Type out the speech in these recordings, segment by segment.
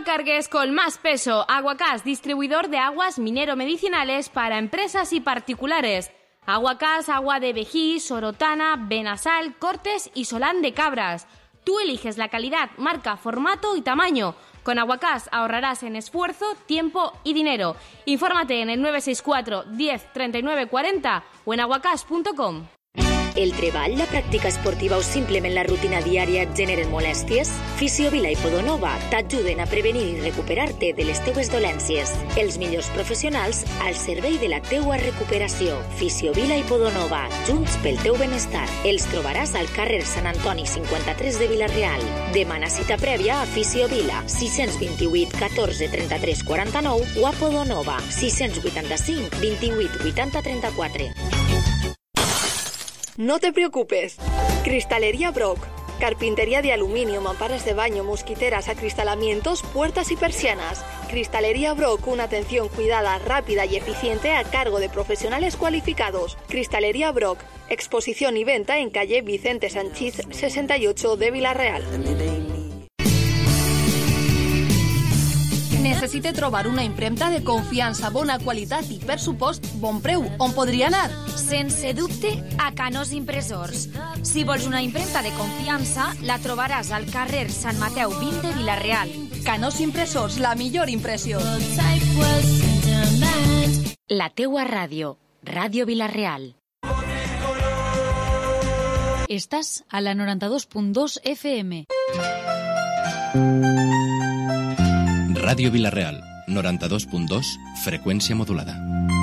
cargues con más peso. Aguacás, distribuidor de aguas minero-medicinales para empresas y particulares. Aguacás, agua de Vejí, Sorotana, Benasal, Cortes y Solán de Cabras. Tú eliges la calidad, marca, formato y tamaño. Con Aguacás ahorrarás en esfuerzo, tiempo y dinero. Infórmate en el 964 10 39 40 o en aguacás.com. El treball, la pràctica esportiva o simplement la rutina diària et generen molèsties? Fisiovila i Podonova t'ajuden a prevenir i recuperar-te de les teues dolències. Els millors professionals al servei de la teua recuperació. Fisiovila i Podonova, junts pel teu benestar. Els trobaràs al carrer Sant Antoni 53 de Vila-real. Demana cita prèvia a Fisiovila 628 14 33 49 o a Podonova 685 28 80 34. No te preocupes. Cristalería Brock. Carpintería de aluminio, mamparas de baño, mosquiteras, acristalamientos, puertas y persianas. Cristalería Brock, una atención cuidada, rápida y eficiente a cargo de profesionales cualificados. Cristalería Brock. Exposición y venta en calle Vicente Sanchís 68 de Vila-real. Necessite trobar una impremta de confiança, bona qualitat i, per supost, bon preu. On podria anar? Sense dubte, a Canós Impressors. Si vols una impremta de confiança, la trobaràs al carrer Sant Mateu 20 de Vila-real. Canós Impressors, la millor impressió. La teua ràdio, Ràdio Vila-real. Estàs a la 92.2 FM. Ràdio Vila-real, 92.2, freqüència modulada.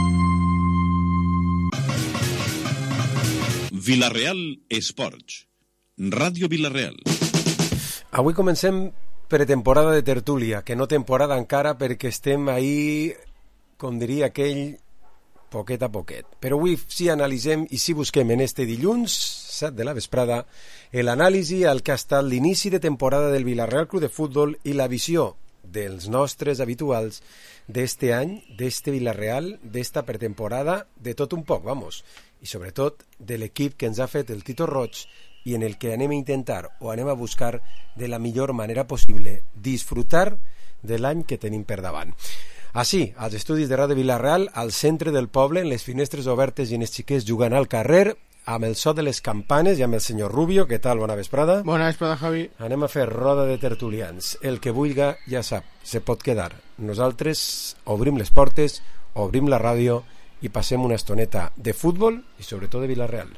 Vila-real Esports. Ràdio Vila-real. Avui comencem pretemporada de tertúlia, que no temporada encara perquè estem ahí, com diria aquell, poquet a poquet. Però avui sí analitzem i sí busquem en este dilluns, 7 de la vesprada, l'anàlisi al que ha estat l'inici de temporada del Vila-real Club de Futbol i la visió dels nostres habituals d'este any, d'este Vila-real, d'esta pretemporada, de tot un poc, vamos, i sobretot de l'equip que ens ha fet el Tito Roig i en el que anem a intentar o anem a buscar de la millor manera possible disfrutar de l'any que tenim per davant. Així, als estudis de Ràdio Vila-real, al centre del poble, en les finestres obertes i en els xiquets jugant al carrer, amb el so de les campanes i amb el senyor Rubio. Què tal? Bona vesprada. Bona vesprada, Javi. Anem a fer roda de tertulians. El que vulga ja sap, se pot quedar. Nosaltres obrim les portes, obrim la ràdio i passem una estoneta de futbol i sobretot de Vila-real.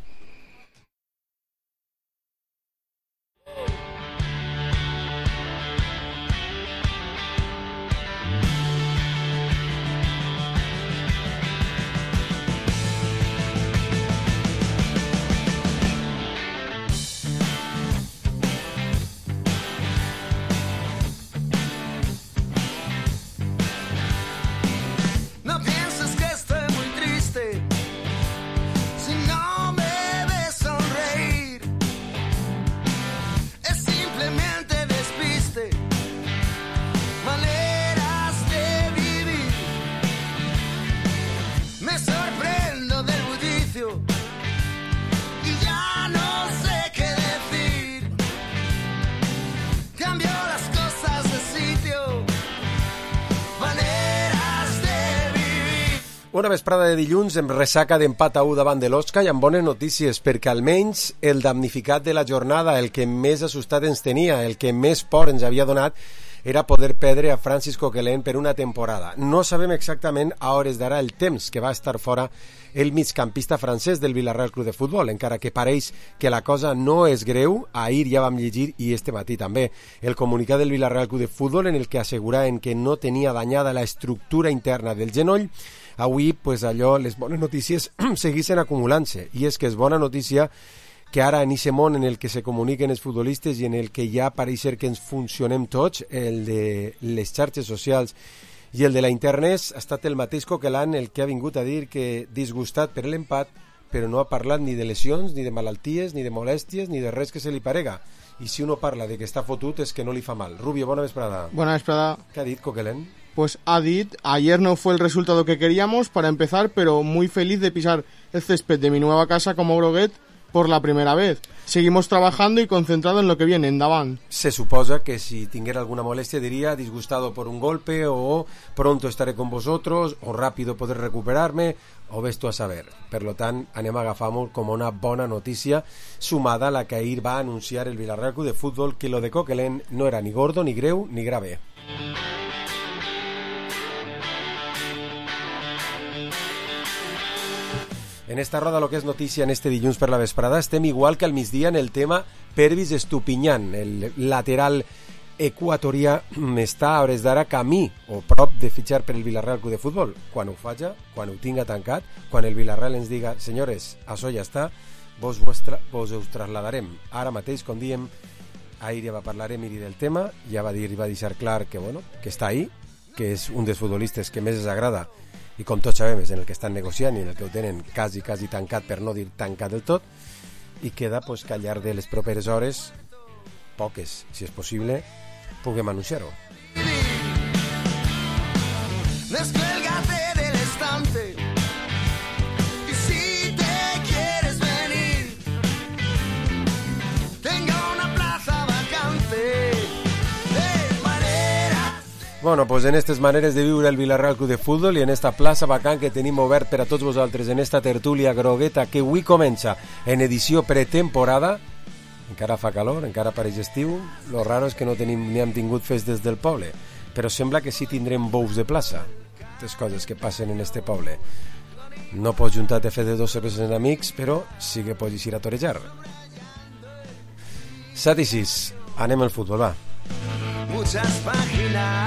Una vesprada de dilluns amb ressaca d'empat a 1 davant de l'Osca i amb bones notícies, perquè almenys el damnificat de la jornada, el que més assustat ens tenia, el que més por ens havia donat, era poder perdre a Francis Coquelin per una temporada. No sabem exactament a hores d'ara el temps que va estar fora el migcampista francès del Vila-real Club de Futbol, encara que pareix que la cosa no és greu. Ahir ja vam llegir, i este matí també, el comunicat del Vila-real Club de Futbol en el que asseguraven que no tenia danyada la estructura interna del genoll. Avui, pues allò, les bones notícies seguissin acumulant-se, i és que és bona notícia que ara en aquest món en el que se comuniquen els futbolistes i en el que ja pareix ser que ens funcionem tots, el de les xarxes socials i el de la internet, ha estat el mateix Coquelin el que ha vingut a dir que disgustat per l'empat, però no ha parlat ni de lesions, ni de malalties, ni de molèsties, ni de res que se li parega. I si uno parla de que està fotut és que no li fa mal. Rubio, bona vesprada. Buena vesprada. ¿Qué ha dit Coquelin? Pues ha dit, ayer no fue el resultado que queríamos para empezar, pero muy feliz de pisar el césped de mi nueva casa como Groguet por la primera vez. Seguimos trabajando y concentrados en lo que viene, endavant. Se suposa que si tinguera alguna molestia diría disgustado por un golpe o pronto estaré con vosotros o rápido podré recuperarme o ves tu a saber. Per lo tant, anem a agafar-ho com una bona notícia sumada a la que ahir va anunciar el Villarreal Club de Fútbol que lo de Coquelin no era ni gordo, ni greu, ni grave. En esta roda, lo que és notícia en este dilluns per la vesprada, estem igual que al migdia en el tema Pervis Estupiñán. El lateral equatorià està a hores d'ara camí o prop de fitxar per el Villarreal Club de Futbol. Quan ho faci, quan ho tinga tancat, quan el Villarreal ens diga senyores, això ja està, vos us trasladarem. Ara mateix, com diem, ahir ja va parlar Emiri del tema, ja va deixar clar que, bueno, que està ahí, que és un dels futbolistes que més ens agrada i com tots sabem és en el que estan negociant i en el que ho tenen quasi tancat, per no dir tancat del tot, i queda pues, que al llarg de les properes hores, poques si és possible, puguem anunciar-ho. Descuélgate del estante y si te quieres venir, tenga una plaza vacante. Bueno, pues en estas maneres de viure el Villarreal Club de Futbol i en esta plaça vacant que tenim obert per a tots vosaltres en esta tertúlia grogueta que avui comença en edició pretemporada. Encara fa calor, encara pareix estiu. Lo raro és que no ni hem tingut festes del poble, però sembla que sí tindrem bous de plaça. Aquestes coses que passen en este poble. No pots juntar-te a fer de 2 cerveses en amics, però sí que pots ir a torejar. 7:06, anem al futbol, va. Muchas páginas.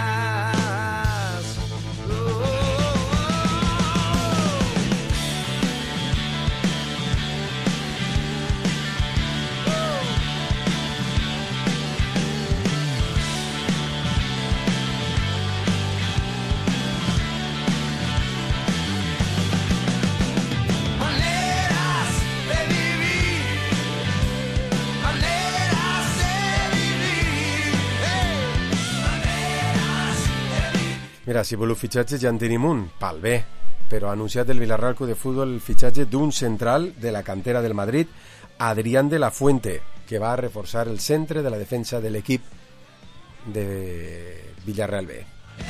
Mira, si voleu fitxatges ja en tenim un, pal bé, però ha anunciat el Villarreal Club de Futbol el fitxatge d'un central de la cantera del Madrid, Adrián de la Fuente, que va a reforçar el centre de la defensa de l'equip de Villarreal B.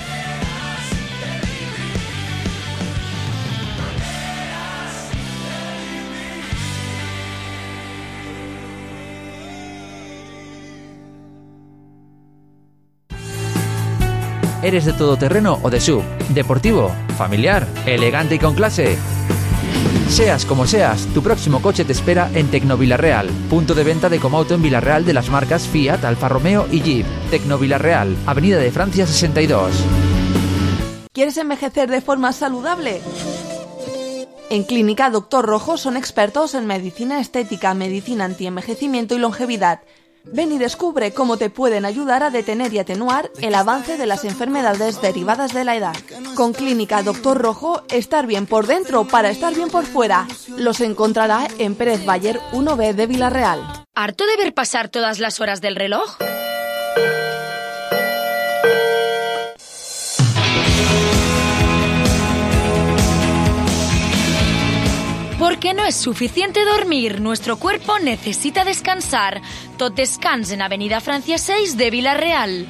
¿Eres de todoterreno o de SUV? ¿Deportivo? ¿Familiar? ¿Elegante y con clase? Seas como seas, tu próximo coche te espera en Tecnovillarreal, punto de venta de Comauto en Villarreal de las marcas Fiat, Alfa Romeo y Jeep. Tecnovillarreal, Avenida de Francia 62. ¿Quieres envejecer de forma saludable? En Clínica Doctor Rojo son expertos en medicina estética, medicina antienvejecimiento y longevidad. Ven y descubre cómo te pueden ayudar a detener y atenuar el avance de las enfermedades derivadas de la edad. Con Clínica Doctor Rojo, estar bien por dentro para estar bien por fuera. Los encontrará en Pérez Bayer 1B de Villarreal. ¿Harto de ver pasar todas las horas del reloj? Porque no es suficiente dormir, nuestro cuerpo necesita descansar. Tot descans en Avenida Francia 6 de Villarreal.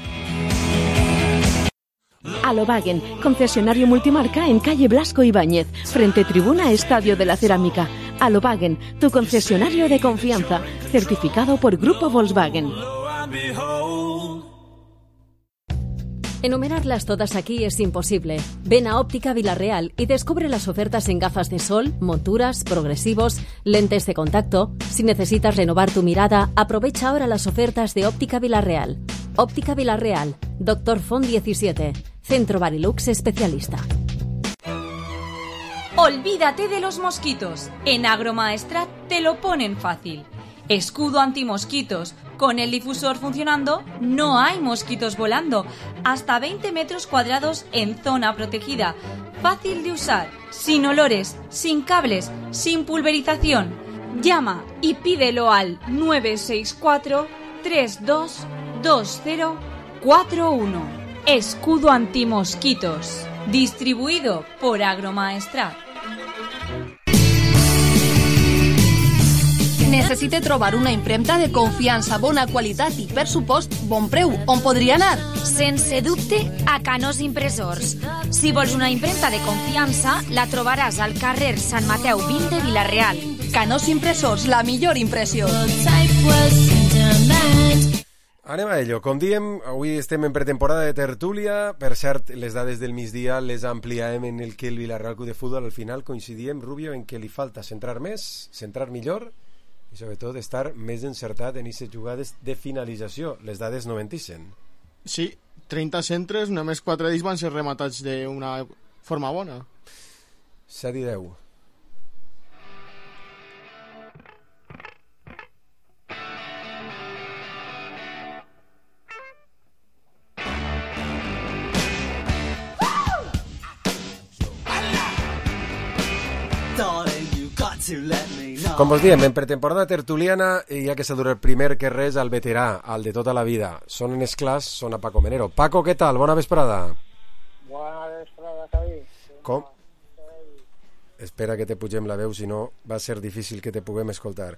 Alobagen, concesionario multimarca en calle Blasco Ibáñez, frente tribuna Estadio de la Cerámica. Alobagen, tu concesionario de confianza, certificado por Grupo Volkswagen. Enumerarlas todas aquí es imposible. Ven a Óptica Villarreal y descubre las ofertas en gafas de sol, monturas, progresivos, lentes de contacto. Si necesitas renovar tu mirada, aprovecha ahora las ofertas de Óptica Villarreal. Óptica Villarreal, Dr. Font 17, Centro Barilux especialista. Olvídate de los mosquitos. En Agromaestrat te lo ponen fácil. Escudo antimosquitos. Con el difusor funcionando, no hay mosquitos volando. Hasta 20 metros cuadrados en zona protegida. Fácil de usar, sin olores, sin cables, sin pulverización. Llama y pídelo al 964-322041. Escudo antimosquitos. Distribuido por Agromaestrat. Necessita trobar una impremta de confiança, bona qualitat i, per supost, bon preu. On podria anar? Sense dubte, a Canós Impressors. Si vols una impremta de confiança, la trobaràs al carrer Sant Mateu 20 de Vila-real. Canós Impressors, la millor impressió. Anem a ello. Com diem, avui estem en pretemporada de tertúlia. Per cert, les dades del migdia les ampliàvem en el que el Vila-real Club de Futbol al final coincidíem, Rubio, en què li falta centrar més, centrar millor i sobretot estar més encertat en aquestes jugades de finalització. Les dades no mentixen. Sí, 30 centres, només 4 d'ells van ser rematats d'una forma bona. 7 i 10. Com vos diem, en pretemporada tertuliana, ja que s'ha durat el primer que res al veterà, al de tota la vida. Són en esclàs, són a Paco Menero. Paco, què tal? Bona vesprada. Bona vesprada, Javi. Com? Espera que te pugem la veu, si no va ser difícil que te puguem escoltar.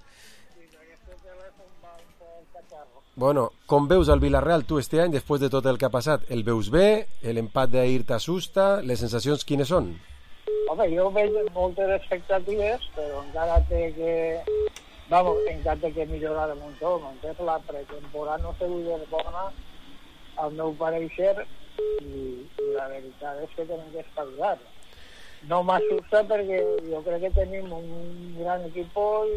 Bueno, com veus el Vila-real tu este any, després de tot el que ha passat? El veus bé? L'empat d'ahir t'assusta? Les sensacions quines són? Home, jo veig moltes expectatives, però encara té que millorar un muntó. La pretemporada no s'ha sigut bona, al meu pareixer, i la veritat és que tenim que espavilar. No m'assusta perquè jo crec que tenim un gran equip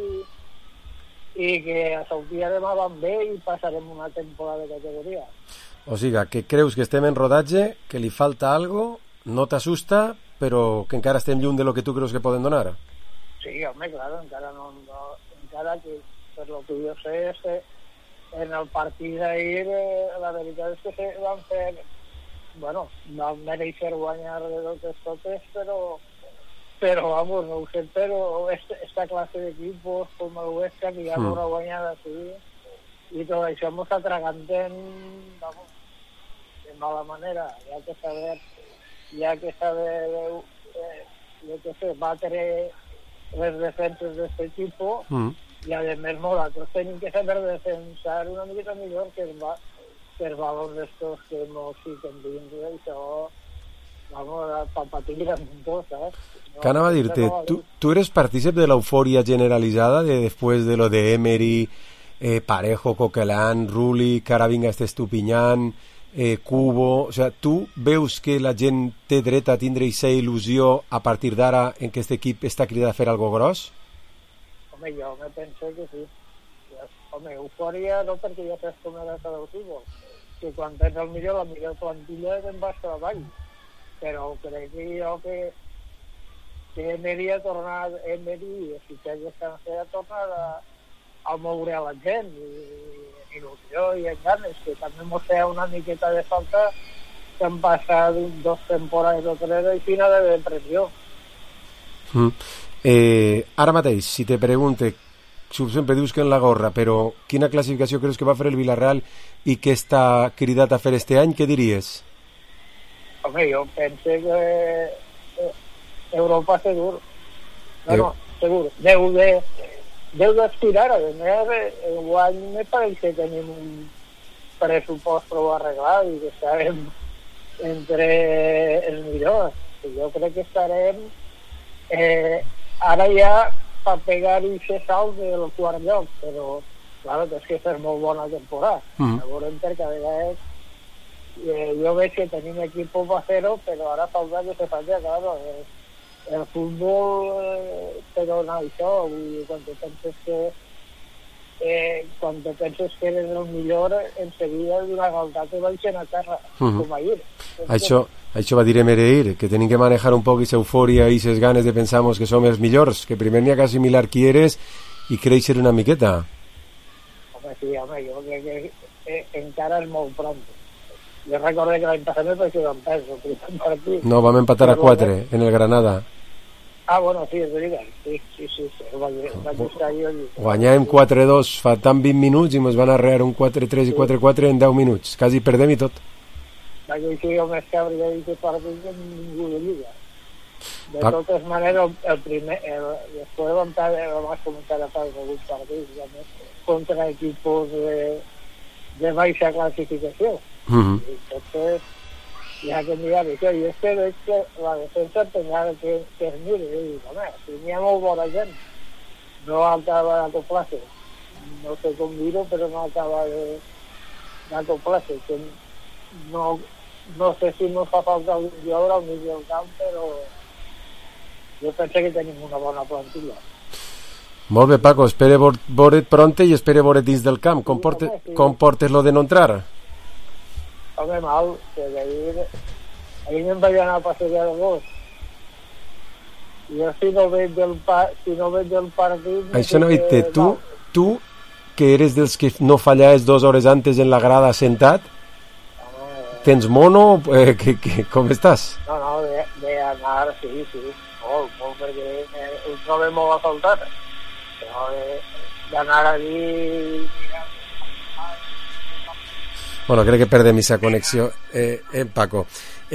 i que sortirem avant bé i passarem una temporada de categoria. O sigui, que creus que estem en rodatge, que li falta algo, no t'assusta, però que encara estem lluny de lo que tu creus que poden donar? Sí, home, claro, encara que per lo que jo sé és que en el partit d'ahir la veritat és que se van fer, bueno, van mereixer guanyar de totes, però vamos, no ho sé, però esta classe d'equipos com el Huesca, que ja haurà guanyat així, i tot això ens atracantem, vamos, de mala manera, hi ha que saber yo que sé, batre les defenses d'aquest equip i a més nosaltres tenim que saber defensar una miqueta millor que els valors d'estos que no fiquen dins d'això, vamos, per patir un muntó, saps? ¿Qué anava a dir-te? ¿Tú eres partícip de la euforia generalizada de después de lo de Emery, Parejo, Coquelin, Rulli, que ara vinga este Estupiñán, Cubo? O sea, tu veus que la gent té dret a tindre aquesta il·lusió a partir d'ara en què aquest equip està cridat a fer algo gros? Home, jo me penso que sí. Home, eufòria no, perquè ja saps com era cada futbol. Que quan tens la millor plantilla te'n vas a avall. Però crec que jo que Emery ha tornat, Emery i si t'has d'estar ha tornat a moure a la gent i il·lusió i en ganes, que també mos feia una miqueta de falta que han passat 2 temporades o 3 i final de depressió. Ara mateix, si te pregunte, sempre dius que en la gorra, però quina classificació creus que va fer el Vila-real i què està cridat a fer este any, què diries? Home, jo penso que Europa segur. No, segur. Deu d'aspirar, a més, enguany me pareix que tenim un pressupost prou arreglat i que estarem entre els millors. Jo crec que estarem ara ja per pegar i fer salt del quart lloc, però clar, és que fer molt bona temporada. Veurem per cada vegada jo veig que tenim equip per fer-ho, però ara falta que se faci, claro, el futbol te dona això, quan te penses que eres el millor, en seguida d'una galtada te baixen a terra, com ahir. Això va dir Emery, que tenim que manejar un poc aquesta eufòria i aquestes ganes de pensar que som els millors, que primer n'hi ha que assimilar qui eres i créixer una miqueta. Home, sí, home, jo crec que encara és molt pront. Jo recordo que l'any passat me pareció un pes, el primer partit. No, vam empatar a 4 en el Granada. Ah, bueno, sí, és veritat. Sí. Vaig estar jo allí. Guanyàvem 4-2 fa tant 20 minuts i ens van arrear un 4-3 i 4-4 en 10 minuts. Quasi perdem i tot. Vaig dir que jo més cabri de dir que partit que ningú de lliga. De totes maneres, después vamos a comentar a part d'alguns partits contra equipos de baixa clasificació. Entonces, ya que mirar això, i és que veig que la defensa tenia que es mire, i dic, home, si n'hi ha molt bona gent, no acaba d'acoplar-se. No sé com dir-ho, però no acaba d'acoplar-se. No sé si nos fa falta algun jugador al mig del camp, però jo penso que tenim una bona plantilla. Molt bé, Paco, espere veure't pronte i espere veure't dins del camp. Com portes lo de no entrar? Home, mal, que ahir me'n vaig anar a passejar el gos. Jo si no veig del partit... Això no, tu que eres dels que no fallaves 2 hores antes en la grada sentat, tens mono? Com estàs? No, de anar, sí, molt, perquè ho trobem molt a faltar, però d'anar allí... Bueno, crec que perdem aquesta connexió, Paco.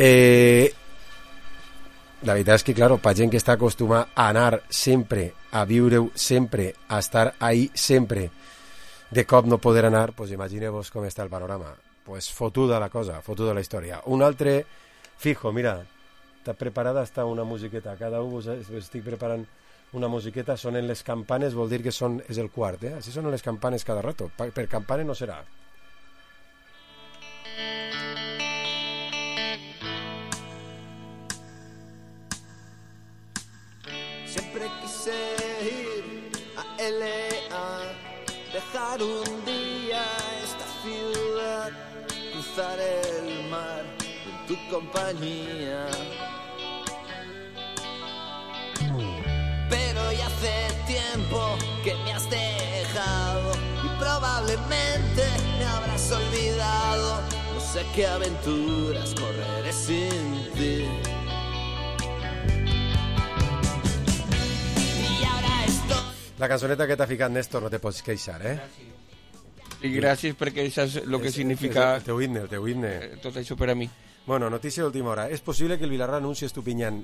La veritat és que, claro, per gent que està acostumada a anar sempre, a viure-ho sempre, a estar ahí sempre, de cop no poder anar, pues imagineu-vos com està el panorama. Pues fotuda la cosa, fotuda la història. Un altre, fijo, mira, està preparada hasta una musiqueta. Cada un estic preparant una musiqueta, sonen les campanes, vol dir que és el quart, Així sonen les campanes cada rato. Per campana no serà. Siempre quise ir a L.A., dejar un día esta ciudad, cruzar el mar en tu compañía. Pero ya hace tiempo que me has dejado y probablemente me habrás olvidado. No sé qué aventuras correré sin ti. La cançoneta que t'ha ficat Néstor, no te pots queixar, I gràcies perquè això és el que significa el teu himne. Tot això per a mi. Bueno, notícia d'última hora. És possible que el Villarreal anunci Estupiñán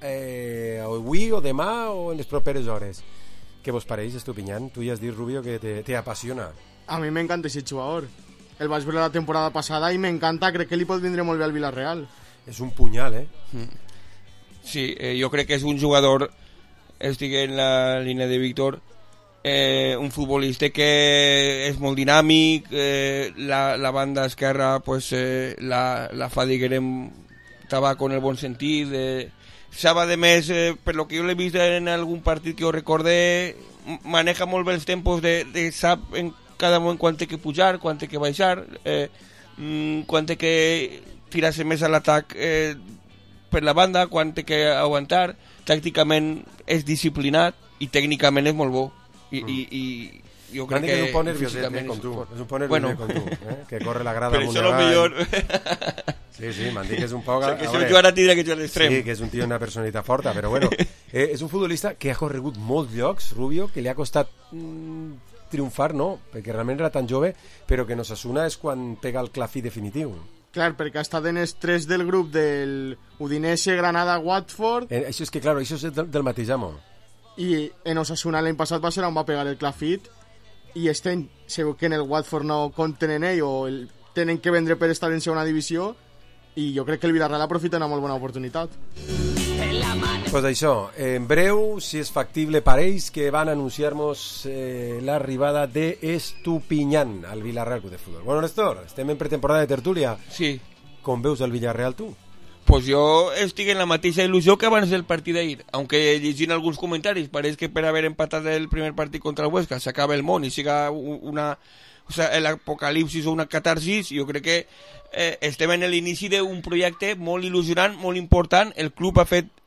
avui o demà o en les properes hores. Què vos pareix, Estupiñán? Tu ja has dit, Rubio, que te apasiona. A mi m'encanta aquest jugador. El vaig veure la temporada passada i m'encanta, crec que li pot vindre molt bé al Villarreal. És un punyal, Sí, jo crec que és un jugador, estic en la línia de Víctor, un futbolista que és molt dinàmic, la banda esquerra pues, la fa, diguem, tabaco en el bon sentit, sabe de més, per lo que jo l'he vist en algun partit que jo recordé, maneja molt bé els tempos, sap en cada moment quan té que pujar, quan té que baixar, quan té que tirar-se més a l'atac per la banda, quan té que aguantar. Tàcticament és disciplinat i tècnicament és molt bo. I jo crec que és un pont nerviós com tu, és un pont nerviós com tu, que corre la grada amunt i avall. Sí, m'han dit que és un poc... Que si un jugador tindrà que jugar d'extrem. Sí, que és un tio, una personalitat forta, però bueno, és un futbolista que ha corregut molts llocs, Rubio, que li ha costat triomfar, no, perquè realment era tan jove, però que no s'assuna és quan pega el clafí definitiu. Clar, perquè ha estat en els 3 del grup del Udinese, Granada, Watford... Això és que, clar, això és del mateix amo. I en Osasuna l'any passat va ser on va pegar el clafit i estem segur que en el Watford no compten en ell o tenen que vendre per estar en segona divisió i jo crec que el Villarreal aprofita una molt bona oportunitat. Pues això, en breu, si és factible per ells, que van anunciar-nos l'arribada de Estupiñán al Villarreal Club de Futbol. Bueno, Néstor, estem en pretemporada de tertúlia. Sí. Com veus el Villarreal tu? Pues jo estic en la mateixa il·lusió que abans del partit d'ahir, aunque llegint alguns comentaris pareix que per haver empatat el primer partit contra el Huesca s'acaba el món i siga l'apocalipsis o una catarsis. Jo crec que estem en l'inici d'un projecte molt il·lusionant, molt important. El club ha fet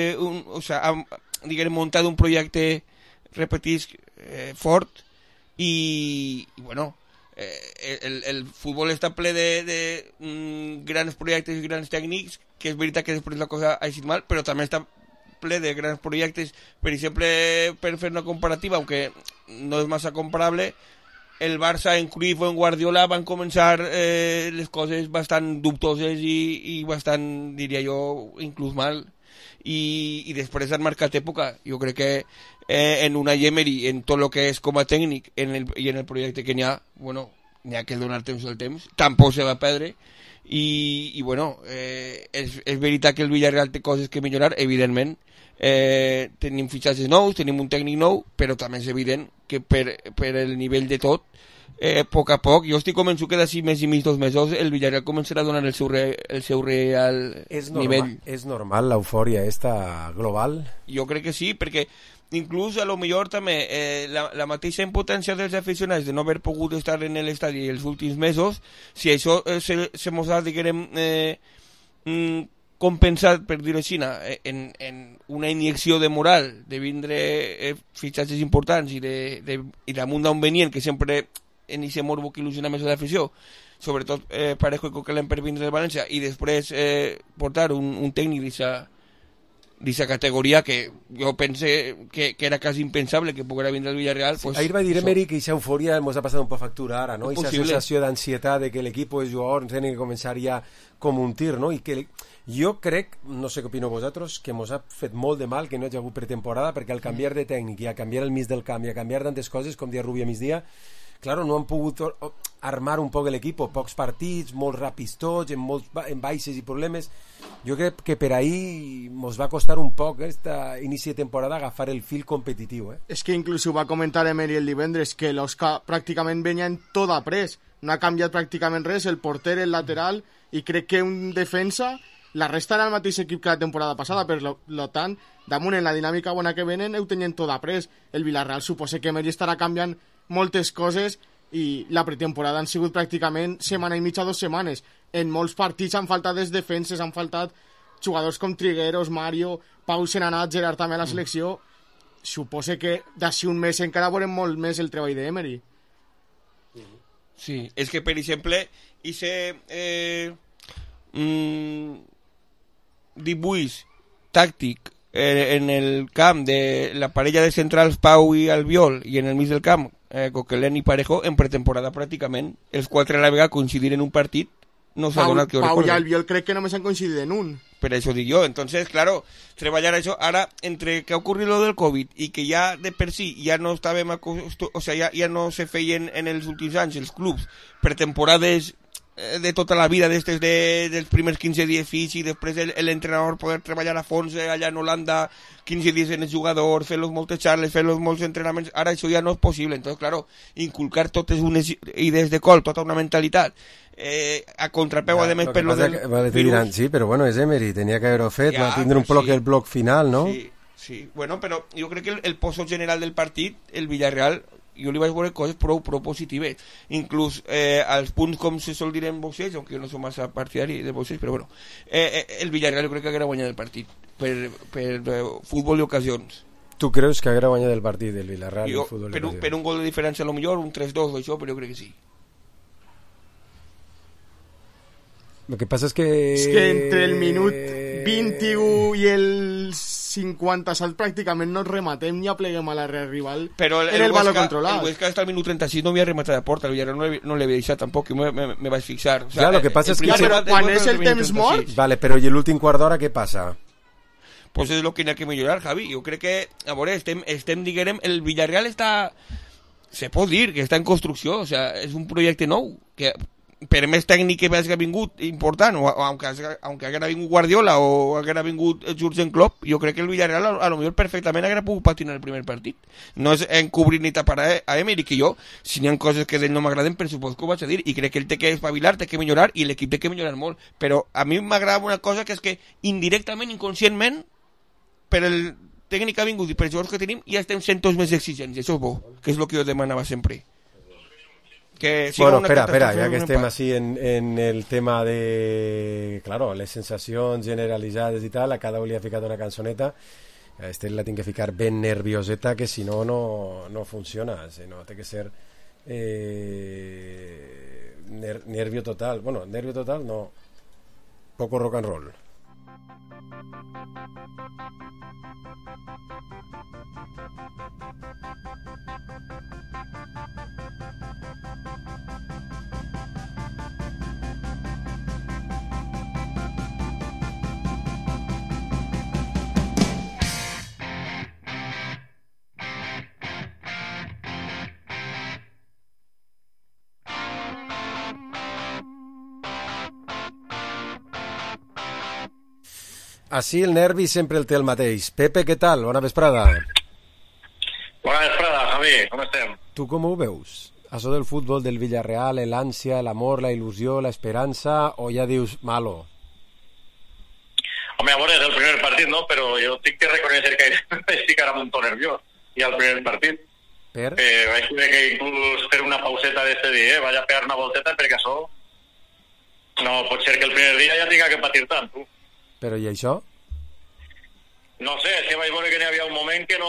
ha muntat un projecte, repetisc, fort i bueno, el futbol està ple de grans projectes i grans tècnics, que és veritat que després la cosa ha eixit mal, però també està ple de grans projectes. Per exemple, per fer una comparativa, aunque no és massa comparable, el Barça en Cruyff o en Guardiola van començar les coses bastant dubtoses i bastant, diria jo, inclús mal. i després han marcat època. Jo crec que en Unai Emery, en tot el que és com a tècnic i en el projecte que n'hi ha, bueno, n'hi ha que donar temps al temps, tampoc se va perdre, i bueno, és veritat que el Villarreal té coses que millorar, evidentment. Tenim fitxatges nous, tenim un tècnic nou, però també és evident que per el nivell de tot, a poc a poc, jo estic convençut que d'ací més i mig, 2 mesos, el Villarreal començarà a donar el seu real nivell. És normal l'eufòria esta global? Jo crec que sí, perquè inclús a lo millor també la mateixa impotència dels aficionats de no haver pogut estar en l'estadi els últims mesos, si això se mos ha, diguem, compensat, per dir-ho així, en una injecció de moral de vindre fitxatges importants i damunt d'on venien, que sempre en aquest morbo que il·lusiona més a l'afició, sobretot Parejo i Coquelin per vindre de València, i després portar un tècnic d'aquesta categoria que jo pense que era quasi impensable que poguera vindre al Villarreal. Pues, ahir va dir Emery que aquesta eufòria ens ha passat un poc factura ara, no? Aquesta sensació d'ansietat de que l'equip és jugador tiene que començar ja com un tir, no? I que jo crec, no sé què opineu vosaltres, que ens ha fet molt de mal que no hi hagi hagut pretemporada, perquè al canviar de tècnic i a canviar el mig del camp i a canviar tantes coses, com dia Rubí a migdia, claro, no han pogut armar un poc l'equip, pocs partits, molts ràpids tots, en baixes i problemes. Jo crec que per ahir ens va costar un poc inici de temporada agafar el fil competitiu. És que inclús ho va comentar Emery el divendres, que l'Osca pràcticament venia en tot après, no ha canviat pràcticament res, el porter, el lateral, i crec que un defensa, la resta era el mateix equip que la temporada passada, per tant, damunt en la dinàmica bona que venen, ho tenien tot après. El Villarreal suposa que Emery estarà canviant moltes coses i la pretemporada han sigut pràcticament setmana i mitja, 2 setmanes. En molts partits han faltat les defenses, han faltat jugadors com Trigueros, Mario, Pau se n'ha anat, Gerard també a la selecció. Suposa que d'ací un mes encara veurem molt més el treball d'Emery. Sí, és que per exemple dibuix tàctic en el camp de la parella de centrals Pau i Albiol i en el mig del camp Coquelin i Parejo, en pretemporada pràcticament els 4 a la vegada coincidir en un partit no s'ha donat que ho Pau i Albiol crec que només han coincidit en un. Per això dic jo, entonces, claro, treballar això, ara, entre que ha ocorrit lo del Covid i que ja de per si ja no estàvem o sea, ja no se feien en els últims anys els clubs pretemporades de tota la vida dels primers 15 dies fix i després l'entrenador poder treballar a fons allà en Holanda 15 dies en el jugador, fer-los moltes xarles, fer-los molts entrenaments, ara això ja no és possible. Entonces, claro, inculcar totes unes idees de col, tota una mentalitat a contrapeu, a més per lo del diran, sí, però bueno, és Emery, tenia que haver-ho fet, va tindre un bloc, el bloc final, no? Sí, bueno, però jo crec que el poso general del partit, el Villarreal, jo li vaig veure coses prou positives, inclús als punts com se sol dir en boxeig, aunque jo no soc massa partidari de boxeig, però bueno, el Villarreal jo crec que haguera guanyat el partit per futbol i ocasions. Tu creus que haguera guanyat el partit del Villarreal jo, i futbol i ocasions? Per un gol de diferència a lo millor, un 3-2 o això, però jo crec que sí. Lo que passa és que... És que entre el minut 21 i el 50 salt pràcticament no rematem ni apleguem a la rival però en el valor controlat. El Huesca hasta el minut 36 no havia rematat a porta, el Villarreal no l'havia deixat tampoc, que me vaig fixar. O sea, clar, lo que passa és que... Però quan és el temps mort... Vale, però i l'últim quart d'hora què passa? Pues és lo que n'hi ha que millorar, Javi. Jo crec que, a veure, estem diguem, el Villarreal està... Se pot dir que està en construcció, o sea, és un projecte nou, que... per més tècnic que hagi vingut important, o aunque haguera vingut Guardiola o haguera vingut Jürgen Klopp, jo crec que el Villarreal a lo millor perfectament haguera pogut patinar el primer partit. No és encobrir ni tapar a Emery, que jo, si n'hi ha coses que d'ell no m'agraden, per suposo que ho vaig a dir, i crec que ell té que espavilar, té que millorar, i l'equip té que millorar molt. Però a mi m'agrada una cosa, que és que indirectament, inconscientment, per el tècnic que ha vingut i per els jugadors que tenim, ja estem sent tots més exigents, i això és bo, que és el que jo demanava sempre. Bueno, espera, ya que estem así en el tema de, claro, les sensacions generalitzades i tal, a cada un li ha ficat una cançoneta, este la tinc que ficar ben nervioseta, que si no, no funciona, no, té que ser nervio total, bueno, nervio total no, poco rock and roll. Així el nervi sempre el té el mateix. Pepe, què tal? Bona vesprada. Bona vesprada, Javi, com estem? Tu com ho veus? Això del futbol del Villarreal, l'ànsia, l'amor, la il·lusió, l'esperança, o ja dius malo? Home, a veure, és el primer partit, no? Però jo tinc que reconèixer que estic ara un to nerviós. I al primer partit. Per? Vaig poder que inclús fer una pauseta d'este dia, vaig a pegar una volteta perquè això no pot ser que el primer dia ja tinga que patir tant, tu. Però i això? No sé, és que vaig veure que n'hi havia un moment que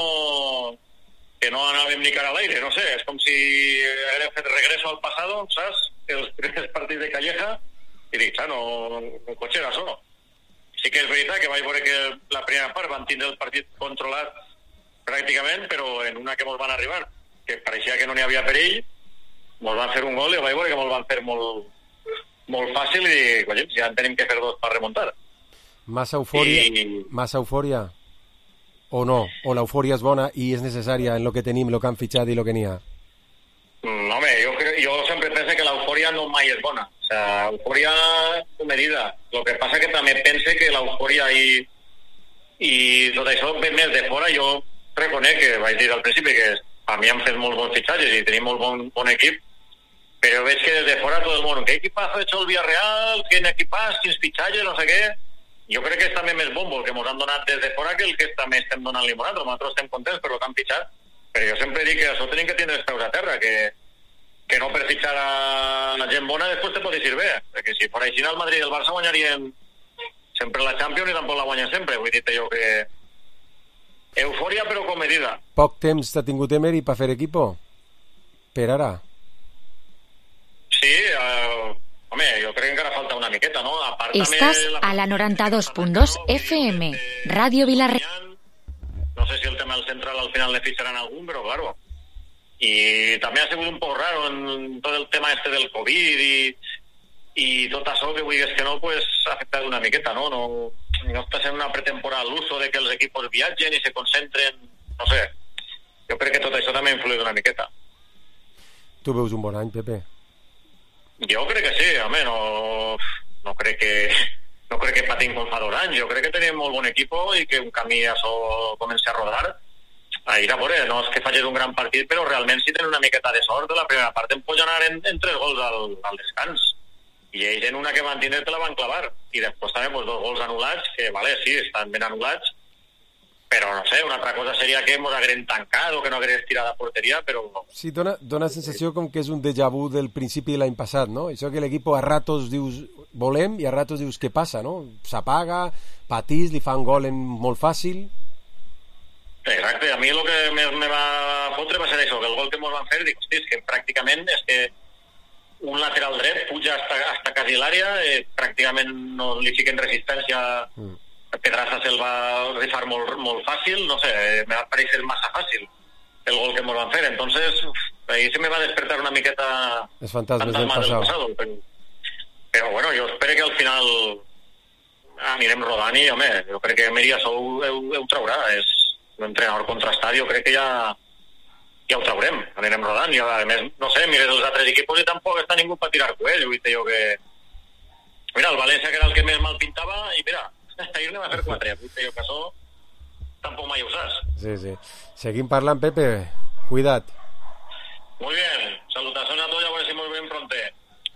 no anàvem ni cara a l'aire, no sé, és com si hagués fet regreso al passado, saps? Els primers partits de Calleja, i dic, no pot ser això, no? Sí que és veritat que vaig veure que la primera part van tindre el partit controlat pràcticament, però en una que mos van arribar, que pareixia que no n'hi havia perill, mos van fer un gol i vaig veure que mos van fer molt fàcil i dic, ja en tenim que fer dos per remuntar. Massa eufòria o no? O l'eufòria és bona i és necessària en lo que tenim, lo que han fitxat i lo que n'hi ha? Home, jo sempre penso que l'eufòria no mai és bona. O sea, eufòria medida. Lo que passa que també pense que l'eufòria i tot això ve més de fora. Jo reconec que vaig dir al principi que a mi han fet molt bons fitxatges i tenim molt bon equip, però veig que des de fora tot el món, ¿qué equipazo ha hecho el Villarreal? ¿Quin equipàs? ¿Quins fitxatges? No sé què. Jo crec que és també més bombo el que ens han donat des de fora que el que també estem donant-li nosaltres. Nosaltres estem contents per el que han fitxat, però jo sempre dic que això tenim que tindre els peus a terra, que no per fitxar a la gent bona després te pot dir bé, perquè si fora així el Madrid i el Barça guanyarien sempre la Champions i tampoc la guanyen sempre. Vull dir-te jo que eufòria però con medida. Poc temps t'ha tingut Emery per fer equipo? Per ara? Sí, home, jo crec que encara falta una miqueta, no? Estàs a la 92.2 FM, Ràdio Villarreal. No sé si el tema del central al final le fitxaran algun, però claro. I també ha sigut un poc raro en tot el tema este del Covid i tot això que vulguis que no, pues ha afectat una miqueta, no? No està sent una pretemporada al uso de que els equipos viatgen i se concentren, no sé. Jo crec que tot això també ha influït una miqueta. Tu veus un bon any, Pepe? Jo crec que sí, home, no crec que patim com fa 2 anys. Jo crec que tenim molt bon equip i que un camí això comença a rodar. A ir a veure, no és que facis un gran partit, però realment si tenen una miqueta de sort, la primera part em pot anar en 3 gols al descans. I ells en una que van tindre te la van clavar. I després també 2 gols anul·lats, que vale, sí, estan ben anul·lats, però no sé, una altra cosa seria que mos hagueren tancat o que no hagués tirat a porteria, però... Sí, dona sensació com que és un déjà vu del principi de l'any passat, no? Això que l'equip a ratos dius volem i a ratos dius què passa, no? S'apaga, patís, li fan gol molt fàcil... Exacte, a mi el que més me va fotre va ser això, que el gol que mos van fer, dic, hosti, és que pràcticament és que un lateral dret puja hasta quasi l'àrea, pràcticament no li fiquen resistència, Pedraza se'l va rifar molt fàcil, no sé, me va parecer massa fàcil el gol que mos van fer, entonces ahí se me va despertar una miqueta els fantasmes del passado. Però bueno, jo espero que al final anirem rodant i, home, jo crec que Emery això ho traurà, és un entrenador contrastat, jo crec que ja ho traurem, anirem rodant i a més, no sé, mires els altres equipos i tampoc està ningú per tirar coell, vull dir jo que mira, el València que era el que més mal pintava i mira, ahir anem a fer 4, vull dir jo que això tampoc mai ho saps. Sí. Seguim parlant, Pepe, cuida't. Muy bien, salutacions a tots i a veure si molt ben pronter.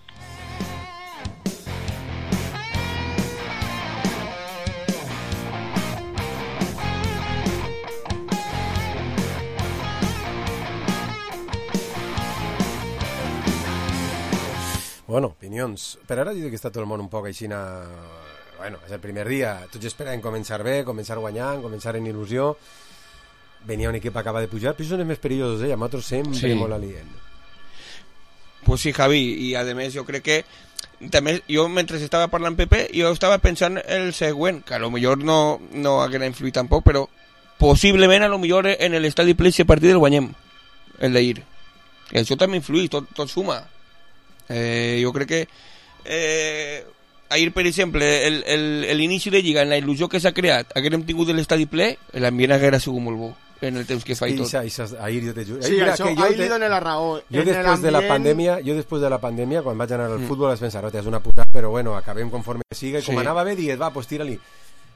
Bueno, opinions. Per ara dic que està tot el món un poc així... Bueno, és el primer dia. Tots esperen començar bé, començar guanyant, començar en il·lusió. Venia un equip que acaba de pujar, però són els més perillosos, amb altres sempre molt alient. Pues sí, Javi, i a més jo crec que també, jo mentre estava parlant Pepe, jo estava pensant el següent, que a lo millor no haguera influït tampoc, però possiblement a lo millor en l'estadi ple ese partit el guanyem, el d'ahir. I això també influït, tot suma. Jo crec que ahir, per exemple, l'inici de Lliga, en la il·lusió que s'ha creat, haguérem tingut l'estadi ple, l'ambient haguera sigut molt bo en el temps que fa i tot. Ahir jo te juro. Sí, això, ahir li dono la raó. Jo després de la pandèmia, quan vaig anar al futbol, vaig pensar, és una putada, però bueno, acabem conforme siga, i com anava bé, digues, va, pues tira-li.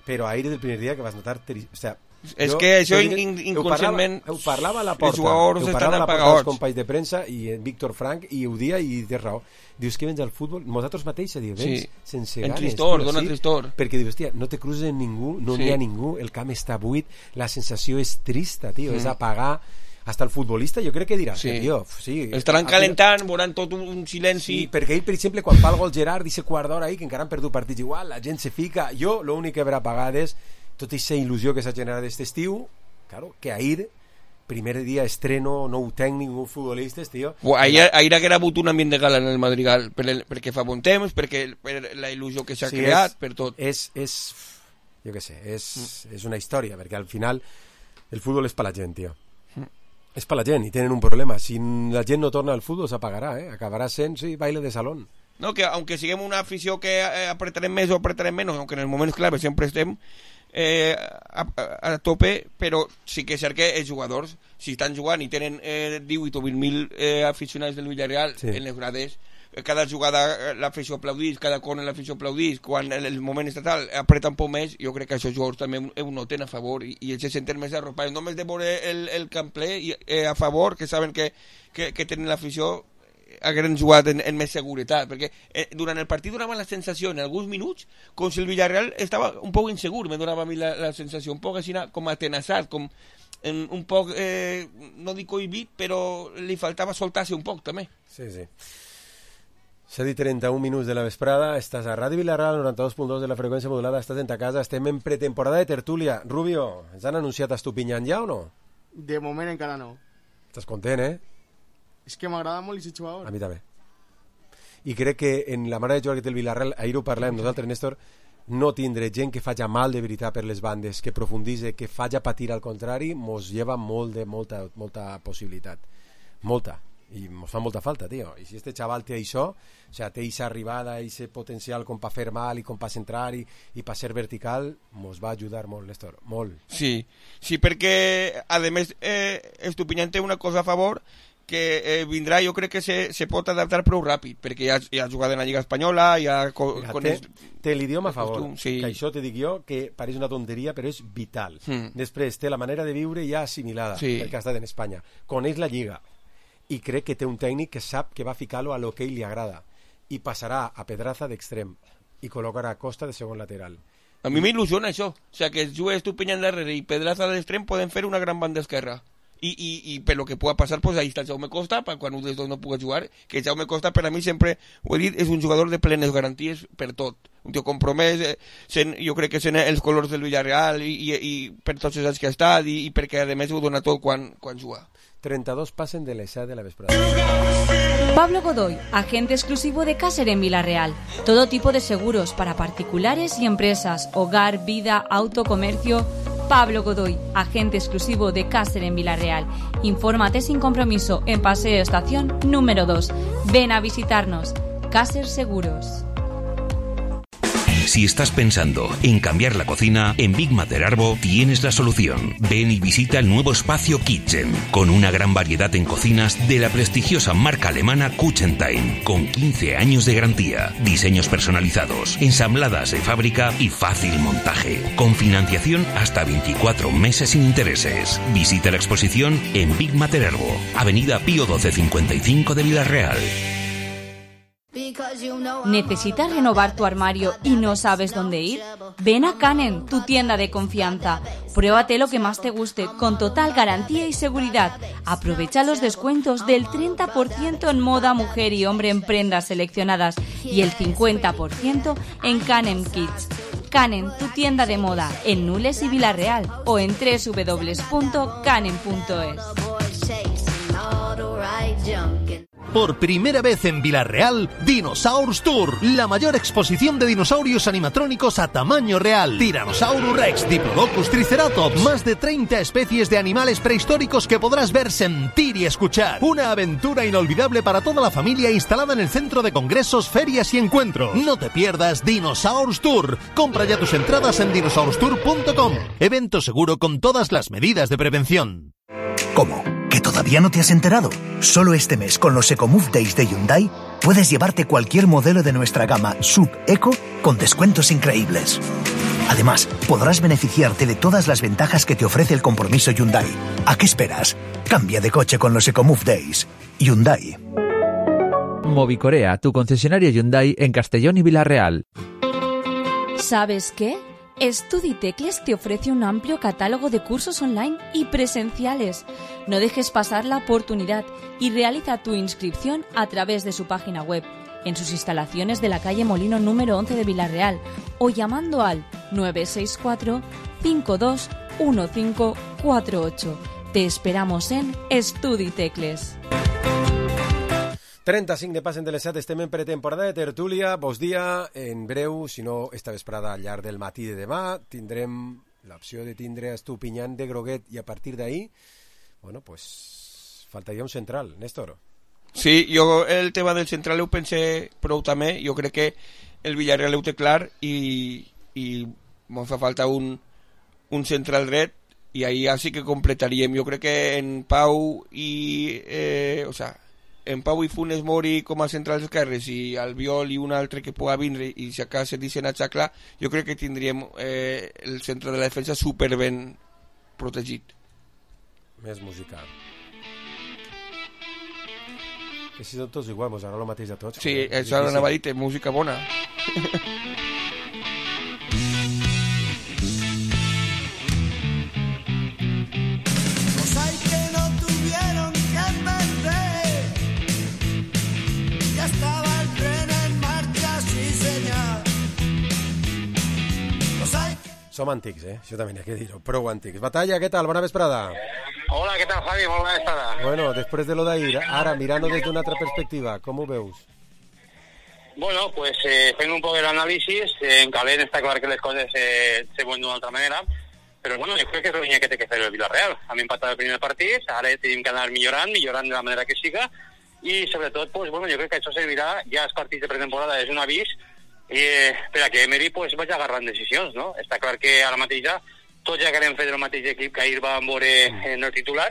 però ahir del primer dia que vas notar... O sea, és que això inconscientment ho parlava a la porta, els jugadors estan apagaots. Els companys de premsa i en Víctor Frank i ho dia i té raó. Dius que vens al futbol, nosaltres mateix vens sense ganes. En tristor, dona tristor. Perquè dius, hòstia, no te cruces en ningú, no n'hi ha ningú, el camp està buit, la sensació és trista, tio, és apagar. Hasta el futbolista jo crec que dirà, tio, estaran calentant, veuran tot un silenci. Sí, perquè ell, per exemple, quan fa el gol Gerard, dice quart d'hora ahí, que encara han perdut partits igual, la gent se fica. Jo, l'únic que haurà apagat és tota aquesta il·lusió que s'ha generat aquest estiu, claro, que ahir, primer dia estreno, nou tècnic, nou futbolistes, tio. Ahir haguera hagut un ambient de gala en el Madrigal, perquè fa bon temps, perquè per la il·lusió que s'ha creat, per tot. Jo què sé, és una història, perquè al final el futbol és per la gent, tio. És per la gent, i tenen un problema. Si la gent no torna al futbol, s'apagarà, acabarà sent, baile de salón. No, que aunque siguem una afició que apretarem més o apretarem menys, aunque en els moments claves sempre estem a tope, però sí que és cert que els jugadors, si estan jugant i tenen 18 o 20.000 aficionats del Villarreal en les grades, cada jugada l'afició aplaudís, cada corner l'afició aplaudís, quan el moment estatal apreta un poc més, jo crec que això els jugadors també ho noten a favor i ells se senten més arropats, només de veure el camp ple a favor, que saben que tenen l'afició, hagueren jugat en més seguretat, perquè durant el partit donava la sensació en alguns minuts com si el Villarreal estava un poc insegur, me donava a mi la sensació, un poc així com atenaçat, com un poc, no dic cohibit, però li faltava soltar-se un poc també. Sí. S'ha dit 31 minuts de la vesprada, estàs a Ràdio Villarreal, 92.2 de la freqüència modulada, estàs en ta casa, estem en pretemporada de tertúlia. Rubio, ens han anunciat Estupinyant ja o no? De moment encara no. Estàs content, És que m'agrada molt aquest jugador. A mi també. I crec que en la manera de jugar que té el Villarreal, ahir ho parlem nosaltres, Néstor, no tindre gent que faci mal de veritat per les bandes, que profunditze, que faci patir al contrari, mos lleva molta possibilitat. Molta. I mos fa molta falta, tio. I si este xaval té això, o sea, té aquesta arribada, aquest potencial com per fer mal i com per centrar i per ser vertical, mos va ajudar molt, Néstor, molt. Sí, perquè, a més, Estupinyant té una cosa a favor, que vindrà, jo crec que se pot adaptar prou ràpid, perquè ja ha jugat en la Lliga Espanyola, té l'idioma a favor, sí. Que això te dic jo, que pareix una tonteria, però és vital. Després té la manera de viure ja assimilada, perquè ha estat en Espanya. Coneix la Lliga, i crec que té un tècnic que sap que va ficar-lo a lo que ell li agrada, i passarà a Pedraza d'extrem, i col·locarà a Costa de segon lateral. A mi m'il·lusiona això, o sea, que es jugui Estupinyant darrere i Pedraza d'extrem poden fer una gran banda esquerra. I per lo que pueda pasar, pues ahí está el Jaume Costa, para cuando un dels dos no puga jugar, que el Jaume Costa per a mi sempre, ho he dit, és un jugador de plenes garanties per tot, un tio compromès, jo crec que sent els colors del Villarreal i per tots els anys que ha estat i perquè a més ho dona tot quan juga. 32 pasen de l'esa de la vesprada. Pablo Godoy, agente exclusivo de Caser en Villarreal. Todo tipo de seguros para particulares y empresas, hogar, vida, auto, comercio. Pablo Godoy, agente exclusivo de Caser en Villarreal. Infórmate sin compromiso en Paseo Estación número 2. Ven a visitarnos. Caser Seguros. Si estás pensando en cambiar la cocina, en Big Mater Arbo tienes la solución. Ven y visita el nuevo espacio Kitchen, con una gran variedad en cocinas de la prestigiosa marca alemana Kuchentime, con 15 años de garantía, diseños personalizados, ensambladas de fábrica y fácil montaje, con financiación hasta 24 meses sin intereses. Visita la exposición en Big Mater Arbo, Avenida Pío 1255 de Villarreal. ¿Necesitas renovar tu armario y no sabes dónde ir? Ven a Canen, tu tienda de confianza. Pruébate lo que más te guste, con total garantía y seguridad. Aprovecha los descuentos del 30% en moda mujer y hombre en prendas seleccionadas y el 50% en Canen Kids. Canen, tu tienda de moda, en Nules y Villarreal o en www.canen.es. Por primera vez en Villarreal, Dinosaurs Tour, la mayor exposición de dinosaurios animatrónicos a tamaño real. Tyrannosaurus Rex, Diplodocus, Triceratops, más de 30 especies de animales prehistóricos que podrás ver, sentir y escuchar. Una aventura inolvidable para toda la familia instalada en el centro de congresos, ferias y encuentros. No te pierdas Dinosaurs Tour. Compra ya tus entradas en dinosaurustour.com. Evento seguro con todas las medidas de prevención. ¿Cómo? ¿Que todavía no te has enterado? Solo este mes, con los EcoMove Days de Hyundai, puedes llevarte cualquier modelo de nuestra gama Sub Eco con descuentos increíbles. Además, podrás beneficiarte de todas las ventajas que te ofrece el compromiso Hyundai. ¿A qué esperas? Cambia de coche con los EcoMove Days. Hyundai. Movicorea, tu concesionario Hyundai en Castellón y Villarreal. ¿Sabes qué? StudiTecles te ofrece un amplio catálogo de cursos online y presenciales. No dejes pasar la oportunidad y realiza tu inscripción a través de su página web, en sus instalaciones de la calle Molino número 11 de Villarreal o llamando al 964 521548. Te esperamos en StudiTecles. 35 de passen de les 7, estem en pretemporada de tertúlia. Vos dia, en breu, si no esta vesprada al llarg del matí de demà, tindrem l'opció de tindre Estupinyán de Groguet i a partir d'ahí, bueno, pues faltaria un central, Néstor. Sí, jo el tema del central ho pensé prou també. Jo crec que el Villarreal ho té clar i ens fa falta un central dret i ahí ja sí que completaríem. Jo crec que en Pau i en Pau i Funes Mori com a centrals esquerres i Albiol i un altre que pugui vindre i si acá se dicen a Xacla, jo crec que tindríem el centre de la defensa super ben protegit. Més música. Que si són tots igual, mos agrada el mateix a tots. Sí, això anava a dir, música bona. Som antics, això també n'hi ha que dir-ho, prou antics. Batalla, què tal? Bona vesprada. Hola, què tal, Javi? Molt bona vesprada. Bueno, després de lo d'ahir, ara, mirant-ho des d'una altra perspectiva, com ho veus? Bueno, pues fent un poc l'anàlisis, en calent està clar que les coses se veuen d'una altra manera, però bueno, jo crec que és la línia que té que fer el Villarreal. Hem empatat el primer partit, ara tenim que anar millorant de la manera que siga, i sobretot, pues, bueno, jo crec que això servirà, ja els partits de pretemporada és un avís, per a que Emery pues, vaig agarrant decisions, no? Està clar que ara mateix ja tots ja querem fer del mateix equip que ahir vam veure en el titular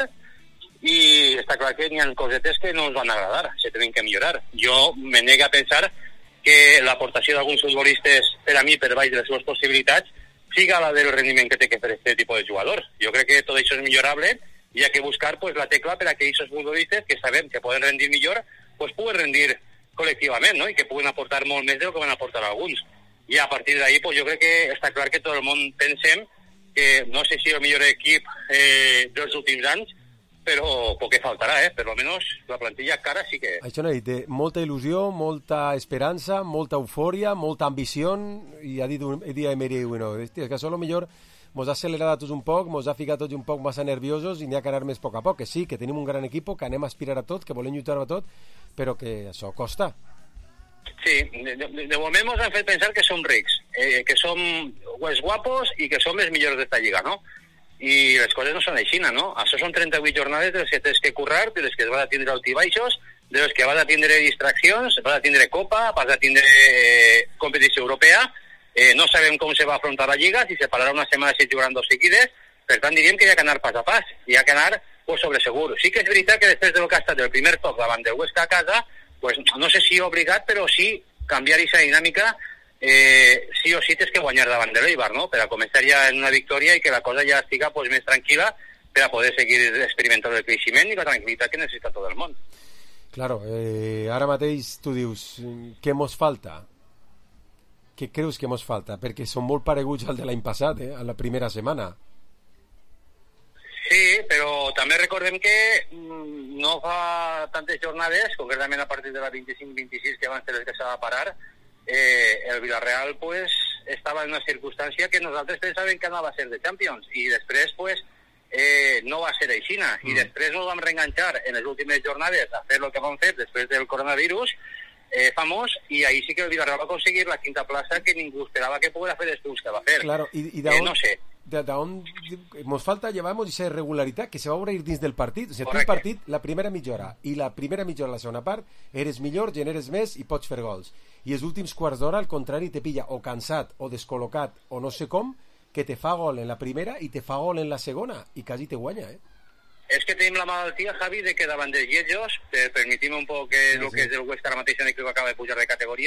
i està clar que hi ha cosetes que no ens van agradar, se tenen que millorar. Jo me nego a pensar que l'aportació d'alguns futbolistes per a mi, per baix de les seves possibilitats, siga la del rendiment que té que fer aquest tipus de jugador. Jo crec que tot això és millorable i hi ha que buscar pues, la tecla per a que aquests futbolistes que sabem que poden rendir millor, pues, puguen rendir col·lectivament, no? I que puguen aportar molt més del que van aportar alguns. I a partir d'ahí, pues, jo crec que està clar que tot el món pensem que no sé si el millor equip dels últims anys, però poc que faltarà, per almenys la plantilla cara sí que... Això n'ha dit, molta il·lusió, molta esperança, molta eufòria, molta ambició, i ha dit Emery, bueno, és que això millor mos ha accelerat tots un poc, mos ha ficat tots un poc massa nerviosos i n'hi ha que anar més a poc, que sí, que tenim un gran equip, que anem a aspirar a tot, que volem lluitar a tot, però que això costa. Sí, de moment ens han fet pensar que som rics, que som els guapos i que som els millors d'esta lliga, no? I les coses no són així, no? Això són 38 jornades de les que tens que currar, de les que vas a tindre altibaixos, de les que vas a tindre distraccions, vas a tindre Copa, vas a tindre competició europea, no sabem com se va afrontar la lliga, si se pararà una setmana si jugaran dos seguides, per tant diríem que hi ha que anar pas a pas, hi ha que anar pues, sobre segur. Sí que és veritat que després del que ha estat el primer toc davant del Huesca a casa, pues, no sé si obligat, però sí canviar aquesta dinàmica, sí o sí tens que guanyar davant de l'Eibar, no? Per a començar ja en una victòria i que la cosa ja estiga pues, més tranquil·la per a poder seguir experimentant el creixement i la tranquil·litat que necessita tot el món. Claro, ara mateix tu dius, què mos falta? Què creus que mos falta? Perquè són molt pareguts al de l'any passat, a la primera setmana. Sí, però també recordem que no fa tantes jornades, concretament a partir de la 25-26 que van ser les que s'ha de parar, el Villarreal pues, estava en una circumstància que nosaltres pensàvem que anava a ser de Champions i després pues, no va ser així i després no vam reenganxar en les últimes jornades a fer el que vam fer després del coronavirus famós i ahí sí que el Villarreal va aconseguir la quinta plaça que ningú esperava que poguera fer els punts que va fer. Claro, no sé. D'on ens falta llevamos aquesta regularitat que se va obrir dins del partit. O sigui, tu el partit, la primera mitja hora i la primera mitja hora la segona part, eres millor, generes més i pots fer gols. I els últims quarts d'hora, al contrari, te pilla o cansat o descol·locat o no sé com, que te fa gol en la primera i te fa gol en la segona i quasi te guanya, És que tenim la malaltia, Javi, de que davant dels lletjos, permitim un poc el que és el Huesca ara mateix en el que acaba de pujar de categoria,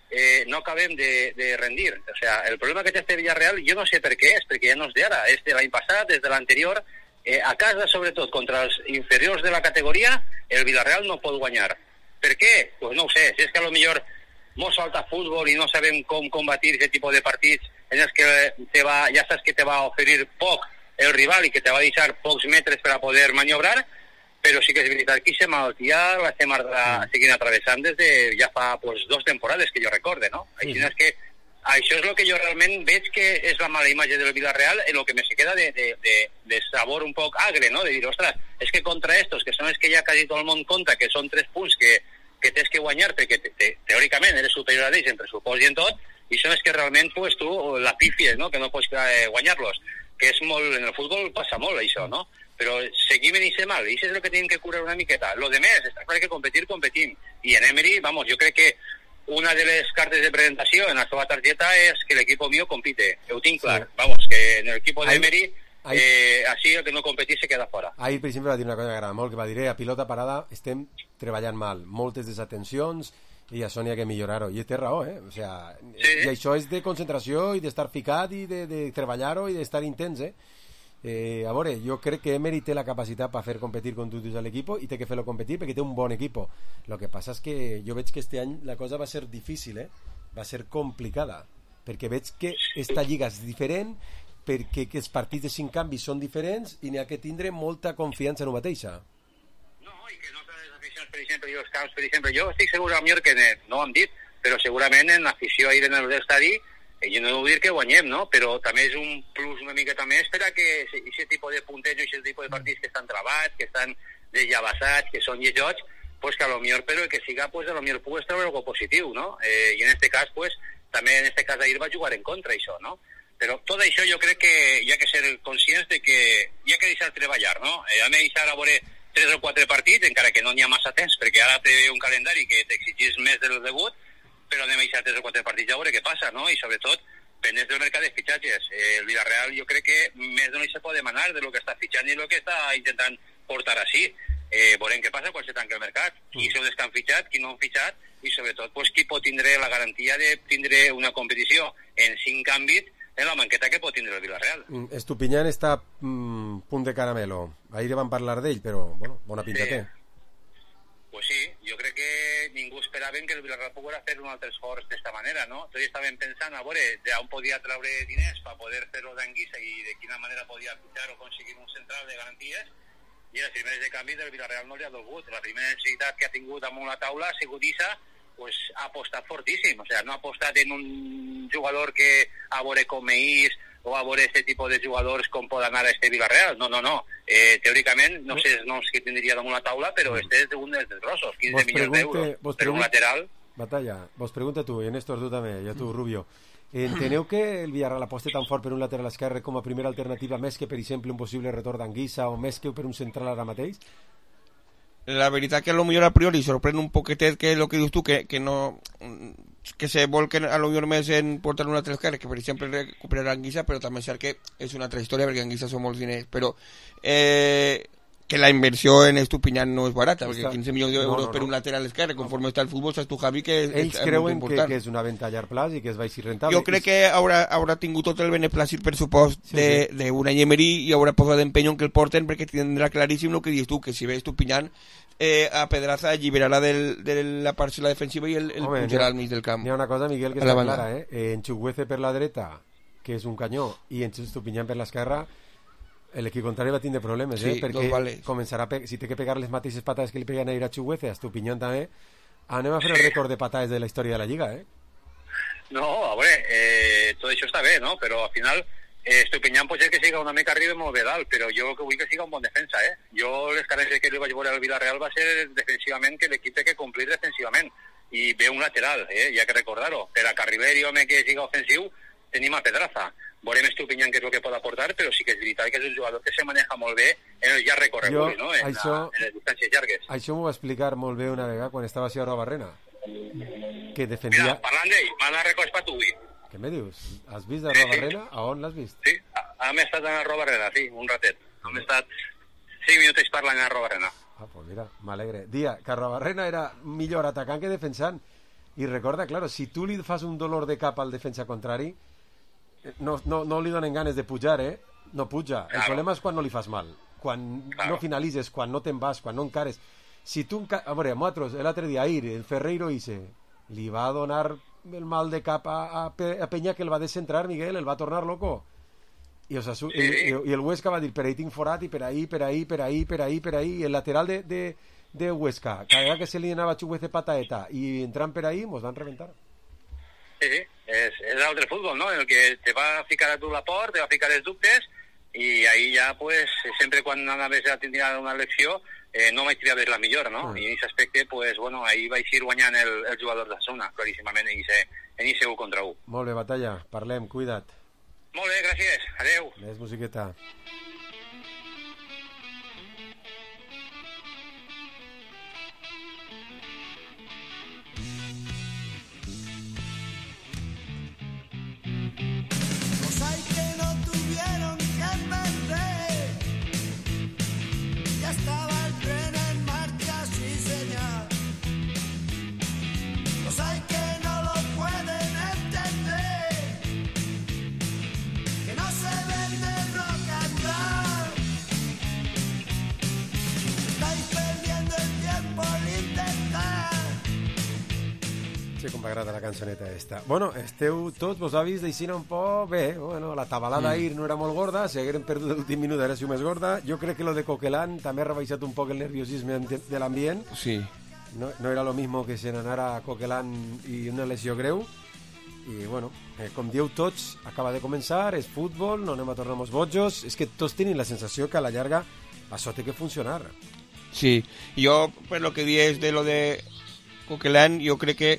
no acabem de rendir. O sea, el problema que té este Villarreal, jo no sé per què és, perquè ja no és d'ara, és de l'any passat, des de l'anterior. A casa, sobretot, contra els inferiors de la categoria, el Villarreal no pot guanyar. Per què? Pues no ho sé. Si és que a lo millor mos falta futbol i no sabem com combatir aquest tipus de partits en els que ja saps que te va oferir poc el rival i que te va deixar pocs metres per a poder maniobrar, però sí que és veritat que aquesta malaltia l'estem seguint atravessant des de ja fa 2 temporades que jo recorde, no? Així és que això és el que jo realment veig que és la mala imatge del Villarreal, en el que me se queda de sabor un poc agre, no? De dir, ostres, és que contra estos, que són els que ja quasi tot el món compta, que són 3 punts que tens que guanyar perquè teòricament eres superior a ells en pressupost i en tot, i són els que realment pues, tu la pifies, no? Que no pots guanyar-los. Que és molt, en el futbol passa molt això, no? Però seguim en aquest mal, i això és el que tenim que curar una miqueta. Lo de més, està clar que competim. I en Emery, vamos, jo crec que una de les cartes de presentació en la seva targeta és que l'equip mío compite. Ho tinc clar. Sí. Vamos, que en el equip d'Emery, així el que no competís se queda fora. Ahir, per exemple, va dir una cosa que m'agrada molt, que va dir, a pilota parada estem treballant mal. Moltes desatencions, i això n'hi ha que millorar-ho. I té raó, O sea, sí. I això és de concentració i d'estar ficat i de treballar-ho i d'estar intens, a veure, jo crec que Emery té la capacitat per fer competir con tots l'equip i té que fer-lo competir perquè té un bon equip. Lo que passa és que jo veig que este any la cosa va ser difícil, va ser complicada, perquè veig que esta lliga és diferent, perquè els partits de 5 canvis són diferents i n'hi ha que tindre molta confiança en ho mateixa. Per exemple, jo els camps, per exemple, jo estic segur a millor que no ho hem dit, però segurament en l'afició ahir en l'estadi, jo no vull dir que guanyem, no? Però també és un plus una miqueta més per a que aquest tipus de punteig, aquest tipus de partits que estan travats, que estan desllavassats, que són llejots, pues que a lo millor, però que siga, pues a lo millor pugues treure algo positiu, no? I en este cas, pues, també en este cas ahir va jugar en contra això, no? Però tot això jo crec que hi ha que ser conscients de que hi ha que deixar treballar, no? Hem de deixar a veure 3 o 4 partits, encara que no n'hi ha massa temps, perquè ara té un calendari que t'exigís més del debut, però anem a deixar 3 o 4 partits a veure què passa, no? I sobretot, pendents del mercat de fitxatges. El Villarreal jo crec que més no li se pot demanar de lo que està fitxant i lo que està intentant portar així. Veurem què passa quan se tanca el mercat. Qui són els que han fitxat, qui no han fitxat, i sobretot pues, qui pot tindre la garantia de tindre una competició en 5 àmbits en la banqueta que pot tindre el Villarreal. Estupiñán està punt de caramelo. Ahir van parlar d'ell, però bueno, bona pinta té. Pues sí, jo crec que ningú esperava que el Villarreal pogués fer un altre esforç d'esta manera, no? Tots estaven pensant a veure d'on podia treure diners per poder fer-ho d'Anguissa i de quina manera podia fitxar o aconseguir un central de garanties, i les primeres de canvi del Villarreal no li ha dolgut. La primera necessitat que ha tingut damunt la taula ha sigut Issa, pues ha apostat fortíssim, o sea, no ha apostat en un jugador que a veure com és o a veure aquest tipus de jugadors com pot anar a este Villarreal, no. Teòricament, no sé els noms que tindria damunt la taula, però este és un dels grossos, 15 milions d'euros per un lateral. Batalla, vos pregunta tu, i en Néstor tu també, i a tu, Rubio, enteneu que el Villarreal aposta tan fort per un lateral esquerre com a primera alternativa més que, per exemple, un possible retorn d'Anguissa o més que per un central ara mateix? La veritat que a lo millor a priori sorprèn un poquetet que el que dius tu, que no... que se volquen a lo millor més en portar un altre esquerre, que per exemple recuperar Anguissa, però també és cert que és una altra història perquè Anguissa són molts diners, però que la inversió en Estupiñán no és barata, perquè 15 milions d'euros per un lateral esquerre, conforme està el futbol, saps tu, Javi, que ells creuen que és una venda a llarg plaç i que es va així rentable. Jo crec que haurà tingut tot el beneplàcit per supost d'un any Emery i haurà posat d'empenyo en que el porten, perquè tindrà claríssim el que dius tu, que si ve Estupiñán a Pedraza alliberarà de la parcel·la defensiva i el pujarà al mig del camp. Hi ha una cosa, Miguel, que està clara, en Chukwueze per la dreta, que és un canyó, i en Estupiñán per l'esquerra, l'equip contrari va tindre problemes, perquè començarà si té que pegar les mateixes patades que li peguen a Chukwueze, a Estupiñán també. Anem a fer el rècord de patades de la història de la Lliga, No, a veure, tot això està bé, no? Però al final Estupiñán pot ser que siga una mica arriba molt bé dalt, però jo que vull que siga un bon defensa, Jo les carències que li vaig veure al Villarreal va ser defensivament, que l'equip té que complir defensivament, i ve un lateral, hi ha que recordar-ho. Per a Carriberi, home, que siga ofensiu, tenim a Pedraza. Veurem Estupiñán què és el que pot aportar, però sí que és veritat que és un jugador que se maneja molt bé en el llarg recorregut, no? En les distàncies llargues. Això m'ho va explicar molt bé una vegada quan estava a Robarrena, que defendia... Mira, parlant d'ell, m'ha de records per tu, avui. Què me dius? Has vist a Robarrena? A on l'has vist? Sí, hem estat a Robarrena, sí, un ratet. Hem estat 5 minuts parlant a Robarrena. Pues mira, m'alegre. Dia, que Robarrena era millor atacant que defensant. I recorda, claro, si tu li fas un dolor de cap al defensa contrari, no li donen ganes de pujar, no puja. El problema és quan no li fas mal, quan no finalitzes, quan no te'n vas, quan no encares. Si tu a veure, nosaltres l'altre dia ahir el Ferreiro li va donar el mal de cap a Peña, que el va descentrar, Miguel, el va tornar loco. I el Huesca va dir, per ahí tinc forat, i per ahí, i el lateral de Huesca, cada vegada que se li anava Chuguece Pataeta i entrant per ahí, mos van reventar. Sí, és l'altre futbol, no? En el que te va a ficar a tu la por, te va a ficar els dubtes, i ahí ja, pues, sempre quan anaves a tenir una elecció, no vaig triar la millor, no? I en aquest aspecte, pues, bueno, ahí vaig ir guanyant el jugador de Sassuna, claríssimament, en aquest 1 contra 1. Molt bé, Batalla, parlem, cuida't. Molt bé, gràcies, adeu. Més musiqueta. Los hay que no tuvieron que perder. Ya estaba el tren en marcha, sí señor. Los hay que no lo pueden entender. Que no se vende rock and roll. Estáis perdiendo el tiempo al intentar. Sí, com m'agrada la cançoneta esta. Bueno, esteu tots, vos avis, d'aixina un poc bé. Bueno, la tabalada ahir no era molt gorda, si hagueren perdut l'últim minut era sigut més gorda. Jo crec que lo de Coquelin també ha rebaixat un poc el nerviosisme de l'ambient. Sí. No era lo mismo que se n'anara Coquelin i una lesió greu. I, bueno, com dieu tots, acaba de començar, és futbol, no anem a tornar-nos bojos. És que tots tenen la sensació que a la llarga això té que funcionar. Sí, jo, per lo que dius de lo de Coquelin, jo crec que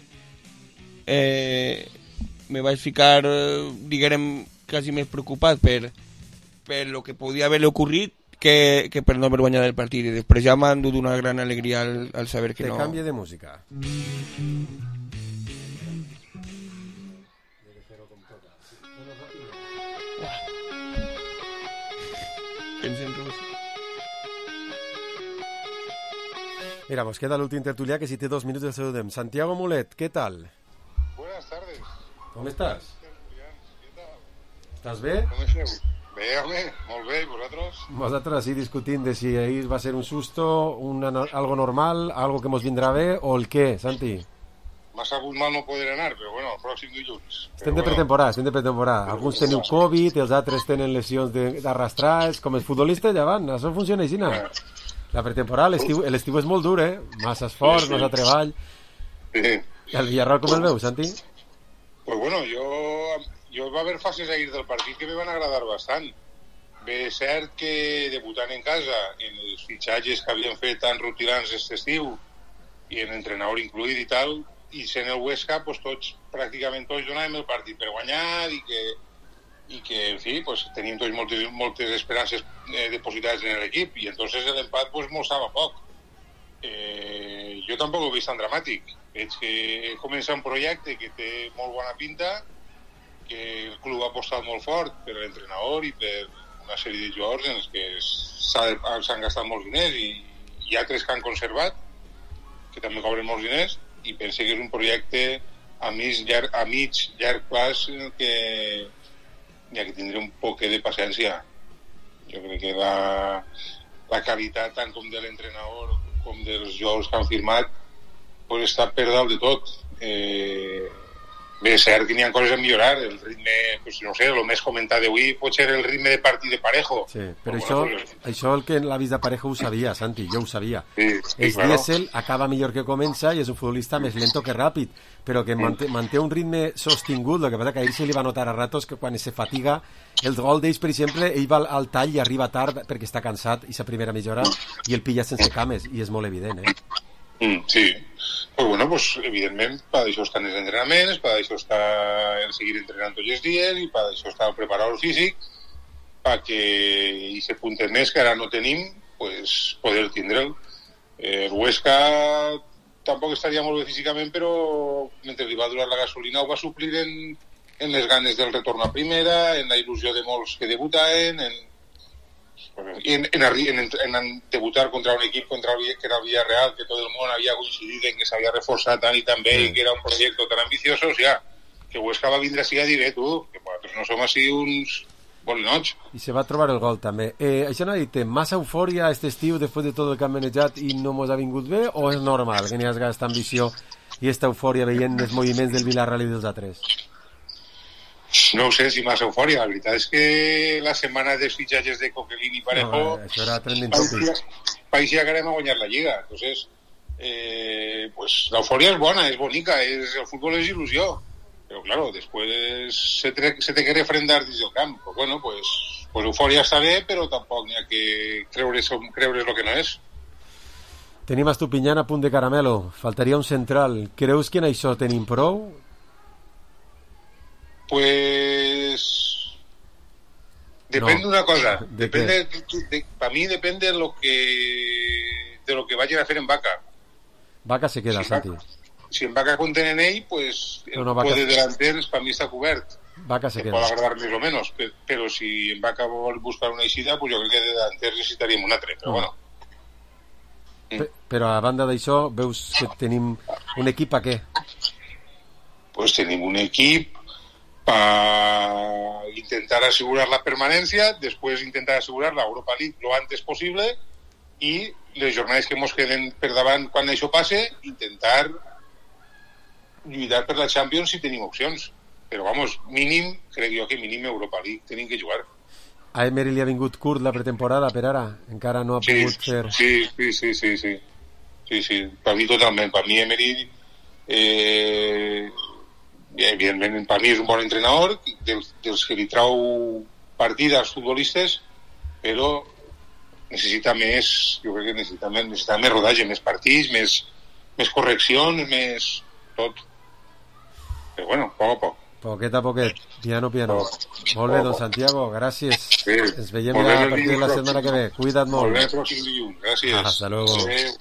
me vaig ficar, diguem, quasi més preocupat per lo que podia haver-li ocorrit que per no haver guanyat el partit. I després ja m'ha endut una gran alegria al saber que no... Te canvie de música. Mira, nos queda l'últim tertulià, que si té 2 minuts el saludem. Santiago Mulet, què tal? Buenas tardes. Com estàs? Estàs bé? Com esteu? Bé, home, molt bé, i vosaltres? Nosaltres així discutint de si ahir va ser un susto, algo normal, algo que mos vindrà bé, o el què, Santi? M'ha sabut mal no poder anar, però bueno, el pròxim dilluns. Estem de pretemporada, Alguns teniu Covid, els altres tenen lesions d'arrastrats, com els futbolistes ja van, això funciona així, no? La pretemporada, l'estiu és molt dur, massa esforç, massa treball. Sí. I el Villarreal com el veu, Santi? Pues bueno, jo va haver fases ahir del partit que me van agradar bastant. Bé, és cert que debutant en casa, en els fitxatges que havien fet tan rutilants aquest estiu, i en entrenador incluït i tal, i sent el Huesca, pues pràcticament tots donàvem el partit per guanyar i que en fi, pues teníem tots moltes esperances depositades en l'equip, i entonces l'empat pues molt estava poc. Jo tampoc ho he vist tan dramàtic. Veig que comença un projecte que té molt bona pinta, que el club ha apostat molt fort per l'entrenador i per una sèrie de jugadors en els que s'han gastat molts diners, i hi ha altres que han conservat, que també cobren molts diners, i pense que és un projecte a mig llarg plaç en el que hi ha que tindre un poc de paciència. Jo crec que la qualitat tant com de l'entrenador com dels jugadors que han firmat pues està per dalt de tot. Bé, és cert que n'hi ha coses a millorar. El ritme, pues, no sé, el més comentat d'avui pot ser el ritme de partit de Parejo. Sí, però això el que l'ha vist de Parejo ho sabia, Santi, jo ho sabia. Sí, claro. Diesel acaba millor que comença i és un futbolista més lento que ràpid, però que manté un ritme sostingut. El que passa que a ell se li va notar a ratos que quan se fatiga, el gol d'ells, per exemple, ell va al tall i arriba tard perquè està cansat, i sa primera mitja hora, i el pilla sense cames, i és molt evident, Sí, pues bueno, pues evidentment per això estan els entrenaments, per això està el seguir entrenant tots els dies, i per això està el preparador físic, perquè aquest punt més que ara no tenim, pues poder tindre'l. El Huesca tampoc estaria molt bé físicament, però mentre li va durar la gasolina ho va suplir en les ganes del retorn a primera, en la il·lusió de molts que debutaven, en debutar contra un equip que era el Villarreal, que tot el món havia coincidit en que s'havia reforçat tant i tan bé i que era un projecte tan ambicioso, o sea, que Huesca va vindre així a dir, tu, que nosaltres no som així uns bolinots. I se va trobar el gol també. Això no ha dit, massa eufòria aquest estiu després de tot el que han manejat i no mos ha vingut bé, o és normal que n'hi hagi aquesta ambició i aquesta eufòria veient els moviments del Villarreal i dels altres? No ho sé si massa eufòria, la veritat és que la setmana dels fitxatges de Coquelin i Parejo això era trending topic. Parecía que harem a guanyar la Lliga, entonces pues l'eufòria és bona, és bonica, el futbol és il·lusió, però claro, després se te quiere refrendar dins del camp, pues bueno, pues eufòria està bé, però tampoc n'hi ha que creure's lo que no és. Tenim a Estupinyán a punt de caramelo, faltaria un central. Creus que en això tenim prou? Pues depende de una cosa. Para mí depende de lo que vayan a hacer en Vaca. Vaca se queda, Santi. Si en Vaca contenen ell, pues el de delanteros para mí está cubert. Vaca se queda. Puede agradar més o menos, pero si en Vaca vol buscar una eixida, pues yo creo que de delanteros necessitaríem un altre, però bueno. Però a banda d'això, veus que tenim un equip a què? Pues tenim un equip para intentar asegurar la permanencia, después intentar asegurar la Europa League lo antes posible y les jornades que ens queden per davant quan això passe, intentar lluitar per la Champions si tenim opcions. Però vamos, mínim, crec jo que mínim Europa League tenim que jugar. A Emery li ha vingut curt la pretemporada per ara? Encara no ha pogut fer... Sí, per mi totalment. Per mi Emery evidentment per mi és un bon entrenador dels que li trau partida als futbolistes, però necessita més, jo crec que necessita més rodatge, més partits, més correccions, més tot. Però bueno, poc a poc. Poquet a poquet, piano. Molt bé, don Santiago, gràcies. Sí. Ens veiem ja a partir de la setmana que ve. Cuida't molt. Molt bé, pròxim dilluns. Gràcies. Hasta luego.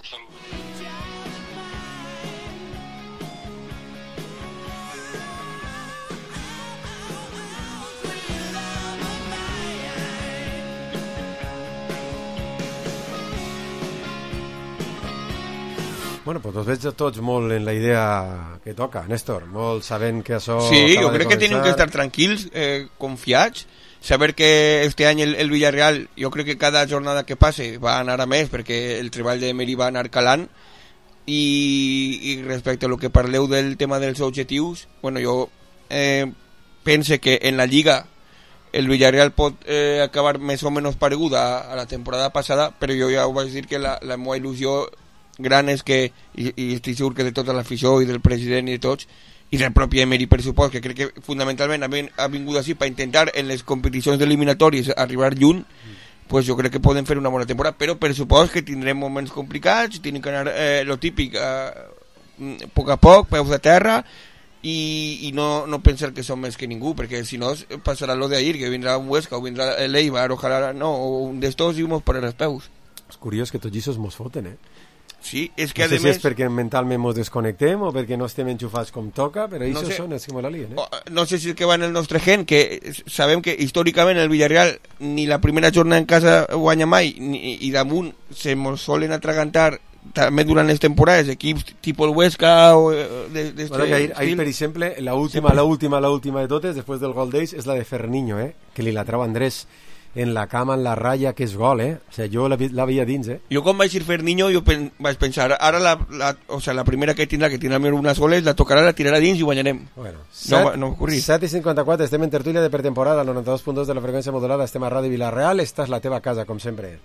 Bueno, pues els veig a tots molt en la idea que toca, Néstor, molt sabent que això... Sí, jo crec que tenim que estar tranquils, confiats, saber que este any el Villarreal, jo crec que cada jornada que passe va anar a més, perquè el treball d'Emery va anar calant, i respecte a lo que parleu del tema dels objectius, bueno, jo pense que en la Lliga el Villarreal pot acabar més o menys pareguda a la temporada passada, però jo ja ho vaig dir que la meva il·lusió gran és que, i estic segur que de tota l'afició i del president i de tots, i del propi Emery per supòs, que crec que fonamentalment ha vingut així per intentar en les competicions eliminatòries arribar lluny, pues jo crec que poden fer una bona temporada, però per supòs que tindrem moments complicats, tenen que anar lo típic a poc a poc, peus a terra, i no pensar que som més que ningú, perquè si no passarà lo d'ahir, que vindrà un Huesca o vindrà l'Eibar, ojalà no, o un d'estos i mos pararà els peus. És curiós que tots aquests mos foten, Sí, és que no sé si és perquè mentalment ens desconnectem o perquè no estem enxufats com toca, però ells són els que me la lien. No sé si és que va en el nostre gen, que sabem que històricament el Villarreal ni la primera jornada en casa guanya mai, i damunt se mos solen atragantar també durant les temporades equips tipus el Huesca o ahir, per exemple, la última de totes, després del gol d'ells, és la de Ferniño, que li la trau Andrés en la cama, en la ratlla, que és gol, O sigui, jo la veia dins, Jo quan vaig ir Ferniño, jo vaig pensar, ara la primera que tindrà una sola, la tocarà, la tirarà dins i guanyarem. Bueno, no m'ocorri. 7:54, estem en tertúlia de pretemporada, al 92.2 de la freqüència modulada, estem a Ràdio Vilareal, esta és la teva casa, com sempre.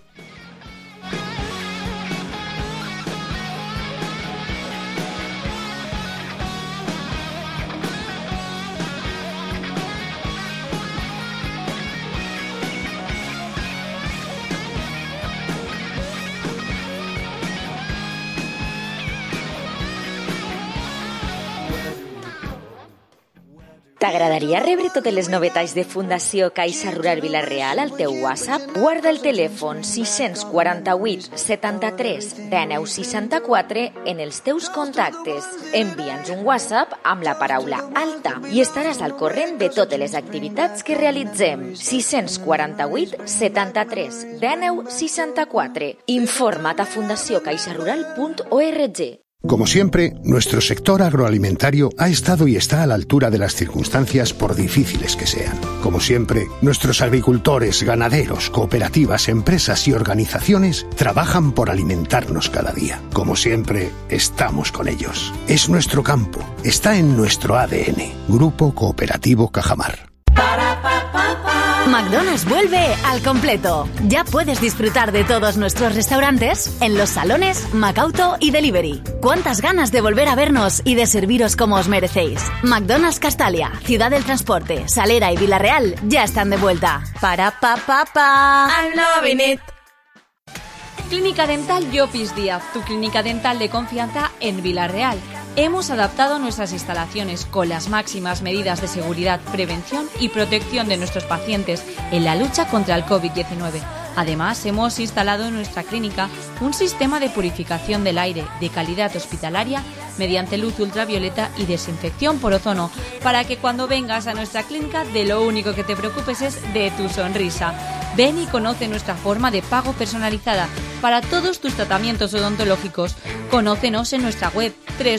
T'agradaria rebre totes les novetats de Fundació Caixa Rural Vila-real al teu WhatsApp? Guarda el telèfon 648 73 19 64 en els teus contactes. Envia'ns un WhatsApp amb la paraula alta i estaràs al corrent de totes les activitats que realitzem. 648 73 19 64. Informa't a fundaciocaixarural.org. Como siempre, nuestro sector agroalimentario ha estado y está a la altura de las circunstancias por difíciles que sean. Como siempre, nuestros agricultores, ganaderos, cooperativas, empresas y organizaciones trabajan por alimentarnos cada día. Como siempre, estamos con ellos. Es nuestro campo, está en nuestro ADN. Grupo Cooperativo Cajamar. McDonald's vuelve al completo. Ya puedes disfrutar de todos nuestros restaurantes en los salones, Macauto y Delivery. ¿Cuántas ganas de volver a vernos y de serviros como os merecéis? McDonald's Castalia, Ciudad del Transporte, Salera y Vila-real ya están de vuelta. I'm loving it. Clínica Dental Llopis Díaz, tu clínica dental de confianza en Vila-real. Hemos adaptado nuestras instalaciones con las máximas medidas de seguridad, prevención y protección de nuestros pacientes en la lucha contra el COVID-19. Además, hemos instalado en nuestra clínica un sistema de purificación del aire de calidad hospitalaria mediante luz ultravioleta y desinfección por ozono, para que cuando vengas a nuestra clínica de lo único que te preocupes es de tu sonrisa. Ven y conoce nuestra forma de pago personalizada para todos tus tratamientos odontológicos. Conócenos en nuestra web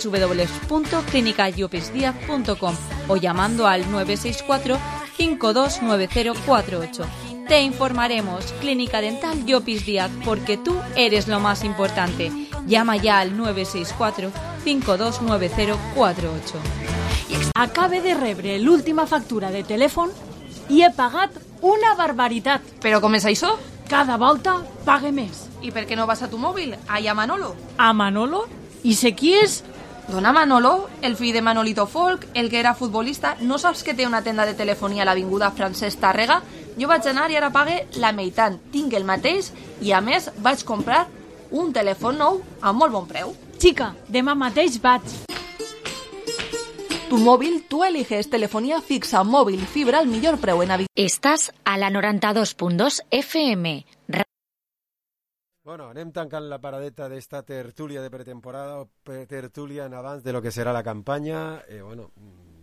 www.clinicallopisdiaz.com o llamando al 964 529048. Te informaremos. Clínica Dental Llopis Díaz, porque tú eres lo más importante. Llama ya al 964 529048. Acabe de rebre l'última factura de telèfon i he pagat una barbaritat. Però com és això? Cada volta pague més. I per què no vas a tu mòbil? Allà a Manolo. A Manolo? I sé qui és? Dona Manolo, el fill de Manolito Folk, el que era futbolista. No saps que té una tenda de telefonia a l'avinguda Francesc Tàrrega? Jo vaig anar i ara pague la meitat. Tinc el mateix i a més vaig comprar un telèfon nou a molt bon preu. Xica, demà mateix vaig. Tu móvil, tú eliges telefonía fixa, móvil, fibra al millor preu en Estàs a la 92.2 FM. Bueno, anem tancant la paradeta d'esta tertúlia de pretemporada o tertúlia en abans de lo que serà la campanya. Bueno,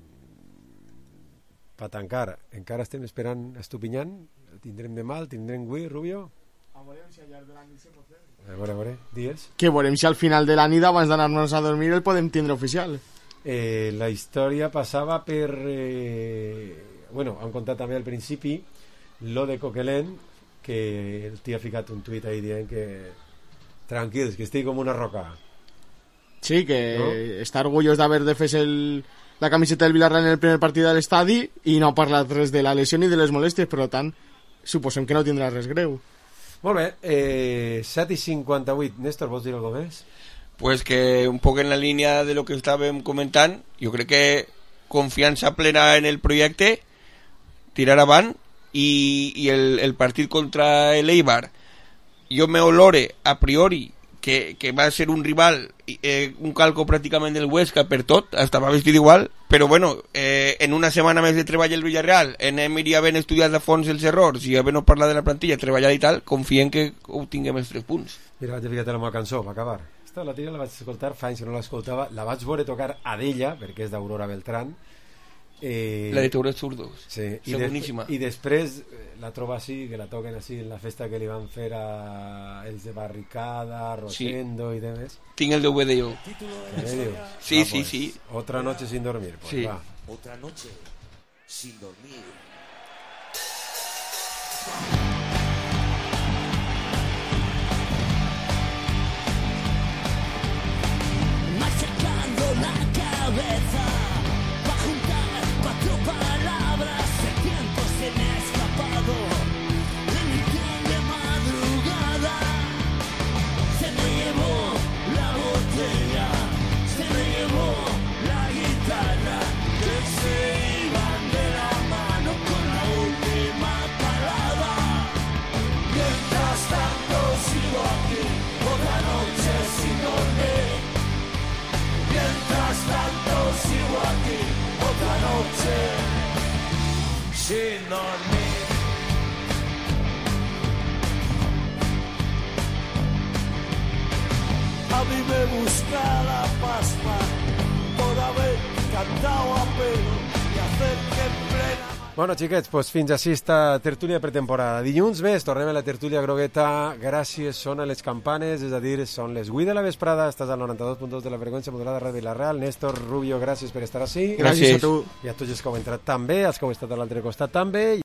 per tancar, encara estem esperant Estupinyán? El tindrem demà, el tindrem avui, Rubio? A veure si al llarg de l'any se pot fer. A veure, dies? Que veurem si al final de la nit, abans d'anar-nos a dormir, el podem tindre oficial. La història passava per... bueno, han contat també al principi lo de Coquelin, que el tio ha ficat un tuit ahí dient que tranquils, que estic com una roca. Sí, que no? Està orgullós d'haver defès la camiseta del Villarreal en el primer partit de l'estadi i no ha parlat res de la lesió ni de les molèsties, per tant, suposem que no tindrà res greu. Molt bé, 7:58. Néstor, vols dir alguna cosa més? Pues que un poco en la línea de lo que estàvem comentant, jo crec que confiança plena en el projecte, tirar avant, y el partit contra el Eibar, jo me olore a priori que va a ser un rival, un calco pràcticament del Huesca per tot, hasta va vestit igual, però bueno, en una setmana més de treball el Villarreal, en Emery havent estudiat a fons els errors i havent parlat de la plantilla, treballat i tal, confiem que obtinguem els 3 punts. Mira, vaig a ficar-te la meva cançó per acabar. La tira la vaig escoltar fa anys que no l'escoltava, la vaig veure tocar a d'ella, perquè és d'Aurora Beltrán, la de Teuret Zurdos, sí, boníssima, i després la troba així, que la toquen així en la festa que li van fer a els de Barricada, Rosendo i demés. Tinc el DVD jo. Sí, pues, sí. Otra noche sin dormir, pues, sí. Va. Otra noche sin dormir. Va a juntar 4 palabras, el tiempo se me ha escapado en el tren de madrugada. Se me llevó la botella, se me llevó la guitarra, que se iban de la mano con la última palabra. sin dormir. A mí me busca la pasma por haber cantado a pelo y hacer que en plena... Bueno, xiquets, doncs fins així esta tertúlia pretemporada. Dilluns més, tornem a la tertúlia grogueta. Gràcies, són a les campanes, és a dir, són les 8 de la vesprada. Estàs al 92.2 de la freqüència modulada de Ràdio Vila-real. Néstor Rubio, gràcies per estar així. Gràcies a tu. I a tots els que heu entrat també, els que heu estat a l'altre costat també.